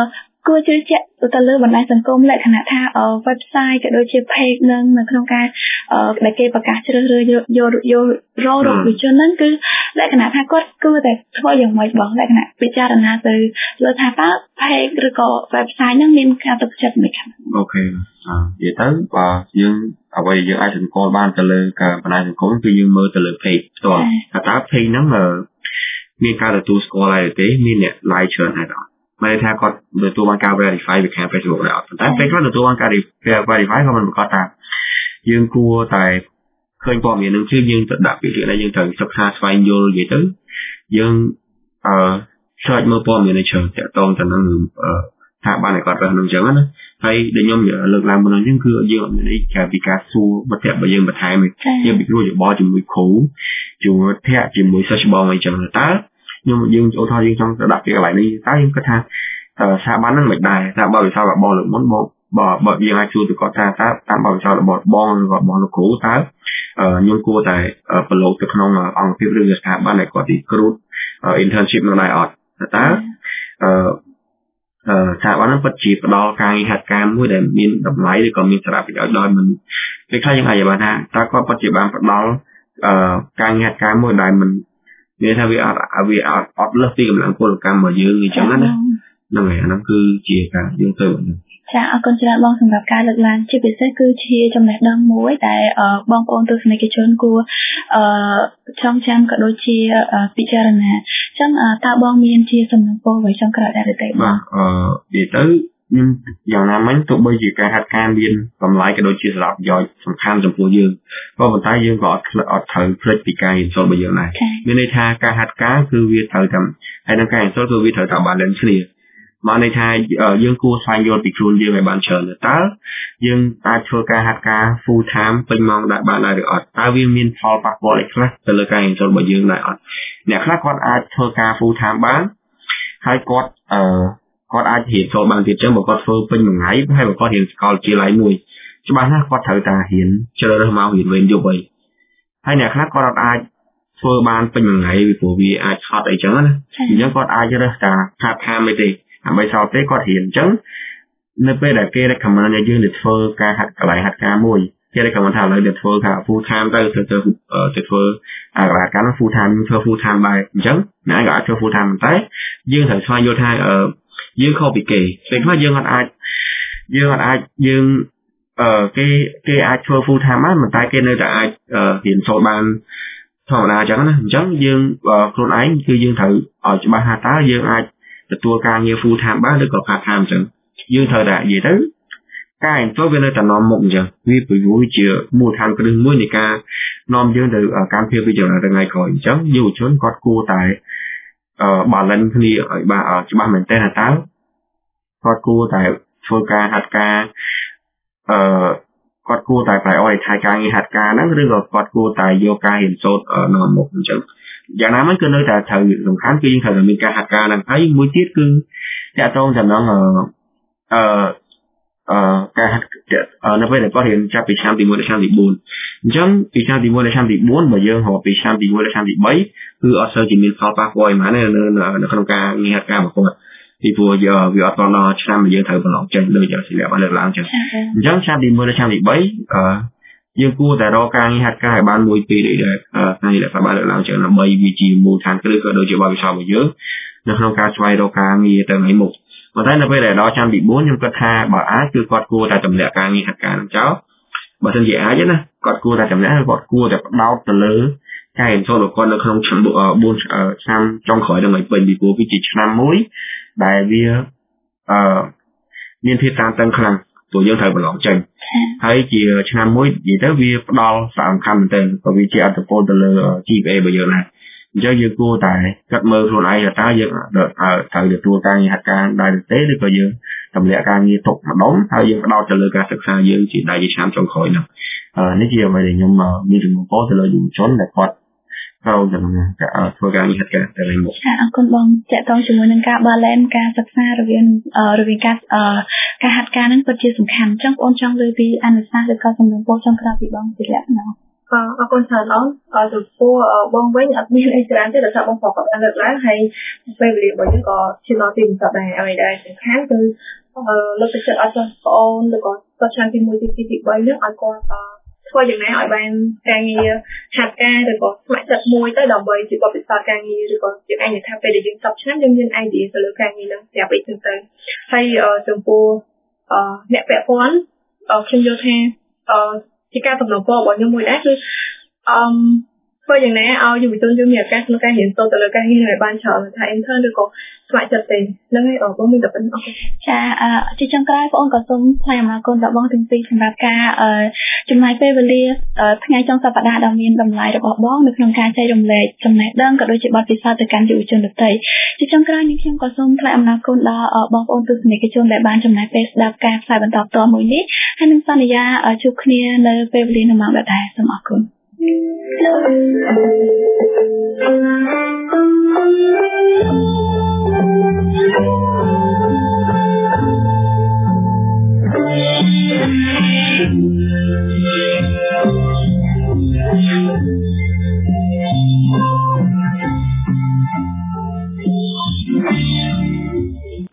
A: គួរជឿជាក់ទៅលើបណ្ដាញសង្គមលក្ខណៈថា website ក៏ដូចជា page នឹងនៅក្នុងការដែលគេប្រកាសជ្រើសរើសយកយករករកវិជនហ្នឹងគឺលក្ខណៈថាគាត់គួរតែធ្វើយ៉ាងម៉េចបងលក្ខណៈពិចារណាទៅលើថាតើ page ឬក៏ website ហ្នឹងមានការទុកចិត្តមិនខ្លះ
C: អូខេអឺនិយាយទៅបើយើងអ្វីយើងអាចសង្កល់បានទៅលើការបណ្ដាញសង្គមគឺយើងមើលទៅលើ page ផ្ទាល់ថាតើ page ហ្នឹងមានការទទួលស្គាល់ហើយទេមានអ្នក like ច្រើនហើយអត់មិនថាគាត់ទទួលបានការ verify ពីខាង Facebook ដែរអត់ប៉ុន្តែពេលខ្លះទទួលបានការ verify ក៏មិនប្រកាសថាយើងគួរតែឃើញព័ត៌មាននឹងជឿយើងទៅដាក់ពីនេះយើងត្រូវសិក្សាស្វែងយល់និយាយទៅយើងអឺ search មើលព័ត៌មាននេះច្រើនតាក់ទងទៅនឹងថាបានឲ្យគាត់រើសនឹងអញ្ចឹងណាហើយដែលខ្ញុំលើកឡើងមុនហ្នឹងគឺយើងអត់មានអីក្រៅពីការសួរមតិរបស់យើងបន្ថែមទេយើងពិគ្រោះយោបល់ជាមួយគ្រូជាមួយធៈជាមួយសិស្សច្បងអីចឹងតើខ្ញុំយើងឧទាហរណ៍យើងចង់ទៅដាក់ពីកន្លែងនេះតើយើងគិតថាស្ថាប័នហ្នឹងមិនដែរថាបើវិស័យរបស់លើកមុនមកបើបើយើងអាចជួយទៅគាត់ថាតើតាមបើវិស័យរបស់បងឬក៏បងលោកគ្រូតើខ្ញុំគួរតែប្រឡូកទៅក្នុងអង្គភាពឬស្ថាប័នដែលគាត់ទីគ្រូ internship នៅដែរអត់តើអឺអឺថាបានពិតជាផ្ដល់ការងារហាត់ការមួយដែលមានតម្លៃឬក៏មានសារៈប្រយោជន៍ដោយមិនពេលខ្លះយើងអាចបានថាតើគាត់ពិតជាបានផ្ដល់អឺការងារហាត់ការមួយដែលមិនមានថាវាអត់វាអត់អត់លើសពីកម្លាំងពលកម្មរបស់យើងអញ្ចឹងណាហ្នឹងហើយអាហ្នឹងគឺជាការយើងទៅ
A: ចាអរគុណច្រើនបងសម្រាប់ការលើកឡើងជាពិសេសគឺជាចំណេះដឹងមួយដែលបងប្អូនទស្សនិកជនគួរអឺចងចាំក៏ដូចជាពិចារណាអញ្ចឹងតើបងមានជាសំណពរអ្វីចុងក្រោយដែរទេ
C: បងបាទអឺនិយាយទៅខ្ញុំយ៉ាងណាមិញទោះបីជាការហាត់ការមានតម្លៃក៏ដូចជាសារៈប្រយោជន៍សំខាន់ចំពោះយើងក៏ប៉ុន្តែយើងក៏អត់អត់ត្រូវភ្លេចពីការរៀនសូត្ររបស់យើងដែរមានន័យថាការហាត់ការគឺវាត្រូវតែហើយនឹងការរៀនសូត្រគឺវាត្រូវតែបានលឿនឆ្លៀមកន័យថាយើងគួរស្វែងយល់ពីខ្លួនយើងឲ្យបានច្រើនតើយើងអាចធ្វើការហាត់ការ full time ពេញម៉ោងដែរបានដែរឬអត់តើវាមានផលប៉ះពាល់អីខ្លះទៅលើការរៀនសូត្ររបស់យើងដែរអត់អ្នកខ្លះគាត់អាចធ្វើការ full time បានហើយគាត់អឺគាត់អាចរៀនសូត្របានទៀតចឹងបើគាត់ធ្វើពេញមួយថ្ងៃហើយបើគាត់រៀនសាកលវិទ្យាល័យមួយច្បាស់ណាស់គាត់ត្រូវតែរៀនជ្រើសរើសមករៀនវេនយប់អីហើយអ្នកខ្លះគាត់អត់អាចធ្វើបានពេញមួយថ្ងៃពីព្រោះវាអាចខត់អីចឹងណាអញ្ចឹងគាត់អាចរើសតា part time ទេដើម្បីសល់ពេលគាត់រៀនអញ្ចឹងនៅពេលដែលគេ recommend ឲ្យយើងទៅធ្វើការហាត់កន្លែងហាត់ការមួយគេ recommend ថាឥឡូវទៅធ្វើថា full time ទៅទៅទៅទៅធ្វើអាការ full time ធ្វើ full time ដែរអញ្ចឹងណាក៏អាចធ្វើ full time តែយើងត្រូវស្វែងយល់ថាយើងខុសពីគេពេលខ្លះយើងអត់អាចយើងអត់អាចយើងអឺគេគេអាចធ្វើ full time បានប៉ុន្តែគេនៅតែអាចរៀនសូត្របានធម្មតាអញ្ចឹងណាអញ្ចឹងយើងខ្លួនឯងគឺយើងត្រូវឲ្យច្បាស់ថាតើយើងអាចទទួលការងារ full time បានឬក៏ part time អញ្ចឹងយើងត្រូវតែនិយាយទៅការរៀនសូត្រវានៅតែនាំមុខអញ្ចឹងវាពីវាជាមូលដ្ឋានគ្រឹះមួយនៃការនាំយើងទៅការភាពវិជ្ជាថ្ងៃក្រោយអញ្ចឹងយុវជនគាត់គួរតែអឺ balance គ្នាឲ្យបានច្បាស់មែនទែនថាតើគាត់គួរតែធ្វើការហាត់ការអឺគាត់គួរតែ prioritize ការងារហាត់ការហ្នឹងឬក៏គាត់គួរតែយកការរៀនសូត្រនាំមុខអញ្ចឹងយ៉ាងណាមិញគឺនៅតែត្រូវសំខាន់គឺយើងត្រូវតែមានការហាត់ការហ្នឹងហើយមួយទៀតគឺតាក់ទងចំណងអឺអឺអឺការហាត់នៅពេលដែលគាត់រៀនចាប់ពីឆ្នាំទីមួយដល់ឆ្នាំទីបួនអញ្ចឹងពីឆ្នាំទីមួយដល់ឆ្នាំទីបួនបើយើងរាប់ពីឆ្នាំទីមួយដល់ឆ្នាំទីបីគឺអត់សូវជាមានផលប៉ះពាល់អីហ្មងនៅនៅក្នុងការងារហាត់ការរបស់គាត់ពីព្រោះវាអត់ដល់ឆ្នាំដែលយើងត្រូវប្រឡងចេញដូចជាសិលាបានលើកឡើងអញ្ចឹងអញ្ចឹងឆ្នាំទីមួយដល់ឆ្នាំទីបីអឺយើងគួរតែរកការងារហាត់ការឲ្យបានមួយពីរដូចថ្ងៃដែលបានលើកឡើងចឹងដើម្បីវាជាមូលដ្ឋានគ្រឹះក៏ដូចជាបទពិសោធន៍របស់យើងនៅក្នុងការស្វែងរកការងារទៅថ្ងៃមុខប៉ុន្តែនៅពេលដែលដល់ឆ្នាំទីបួនខ្ញុំគិតថាបើអាចគឺគាត់គួរតែទម្លាក់ការងារហាត់ការនឹងចោលបើមិនជាអាចណាគាត់គួរតែទម្លាក់គាត់គួរតែផ្ដោតទៅលើការរៀនសូត្ររបស់គាត់នៅក្នុងឆ្នាំបួនឆ្នាំចុងក្រោយដើម្បីពេញពីព្រោះវាជាឆ្នាំមួយដែលវាអឺមានភាពតានតឹងខ្លាំងព្រោះយើងត្រូវប្រឡងចេញហើយជាឆ្នាំមួយនិយាយទៅវាផ្ដល់សារសំខាន់មែនទែនព្រោះវាជាអត្តពលទៅលើ G P A របស់យើងណាអញ្ចឹងយើងគួរតែកាត់មើលខ្លួនឯងថាតើយើងត្រូវទទួលការងារហាត់ការដែរទេឬក៏យើងទម្លាក់ការងារទុកម្ដុំហើយយើងផ្ដោតទៅលើការសិក្សាយើងជាដៃជាឆ្នាំចុងក្រោយហ្នឹងនេះជាអ្វីដែលខ្ញុំមានជំនុំពរទៅលើយុវជនដែលគាត់ចូលទៅធ្វើការងារហាត់ការទៅវិញមក
A: ចាអរគុណបងចាក់តងជាមួយនឹងការ balance ការសិក្សារវាងរវាងការការហាត់ការហ្នឹងពិតជាសំខាន់អញ្ចឹងបងចង់លើពីអនុសាសន៍ឬក៏សំណុំពរចុងក្រោយពីបងជាលក្ខណៈ
B: អរគុណច្រើនអូនចំពោះបងវិញអត់មានអីច្រើនទេដោយសារបងប្រុសក៏បានលើកឡើងហើយពេលវេលារបស់យើងក៏ឈានដល់ទីបញ្ចប់ដែរអ្វីដែលសំខាន់គឺលើកទឹកចិត្តឲ្យបងប្អូនឬក៏គាត់ឆ្នាំទីមួយទីពីរទីបីនេះឲ្យគាត់ធ្វើយ៉ាងណាឲ្យបានការងារហាត់ការឬក៏ស្ម័គ្រចិត្តមួយទៅដើម្បីជាបទពិសោធន៍ការងារឬក៏ជាឯកថាពេលដែលយើងចប់ឆ្នាំយើងមាន idea ទៅលើការងារនឹងស្រាប់អីចឹងទៅហើយចំពោះអ្នកពាក់ព័ន្ធខ្ញុំយល់ថាជាការតំណពររបស់ខ្ញុំមួយដែរគឺអឺធ្វើយ៉ាងណាឲ្យយុវជនយើងមានឱកាសក្នុងការរៀនសូត្រទៅលើការងារឲ្យបានច្រើនថា intern ឬក៏ស្ម័គ្រចិត្តទេនឹងហើយបងមានតែប៉ុណ្្នឹង
A: ចាជាចុងក្រោយបងអូនក៏សូមថ្លែងអំណរគុណដល់បងទាំងពីរសម្រាប់ការចំណាយពេលវេលាថ្ងៃចុងសប្តាហ៍ដ៏មានតម្លៃរបស់បងនៅក្នុងការចែករំលែកចំណេះដឹងក៏ដូចជាបទពិសោធន៍ទៅកាន់យុវជនដទៃជាចុងក្រោយនេះខ្ញុំក៏សូមថ្លែងអំណរគុណដល់បងប្អូនទស្សនិកជនដែលបានចំណាយពេលស្ដាប់ការផ្សាយបន្តផ្ទាល់មួយនេះហើយនឹងសន្យាជួបគ្នានៅពេលវេលានៅម៉ោងដដែលសូមអរគុណThank you.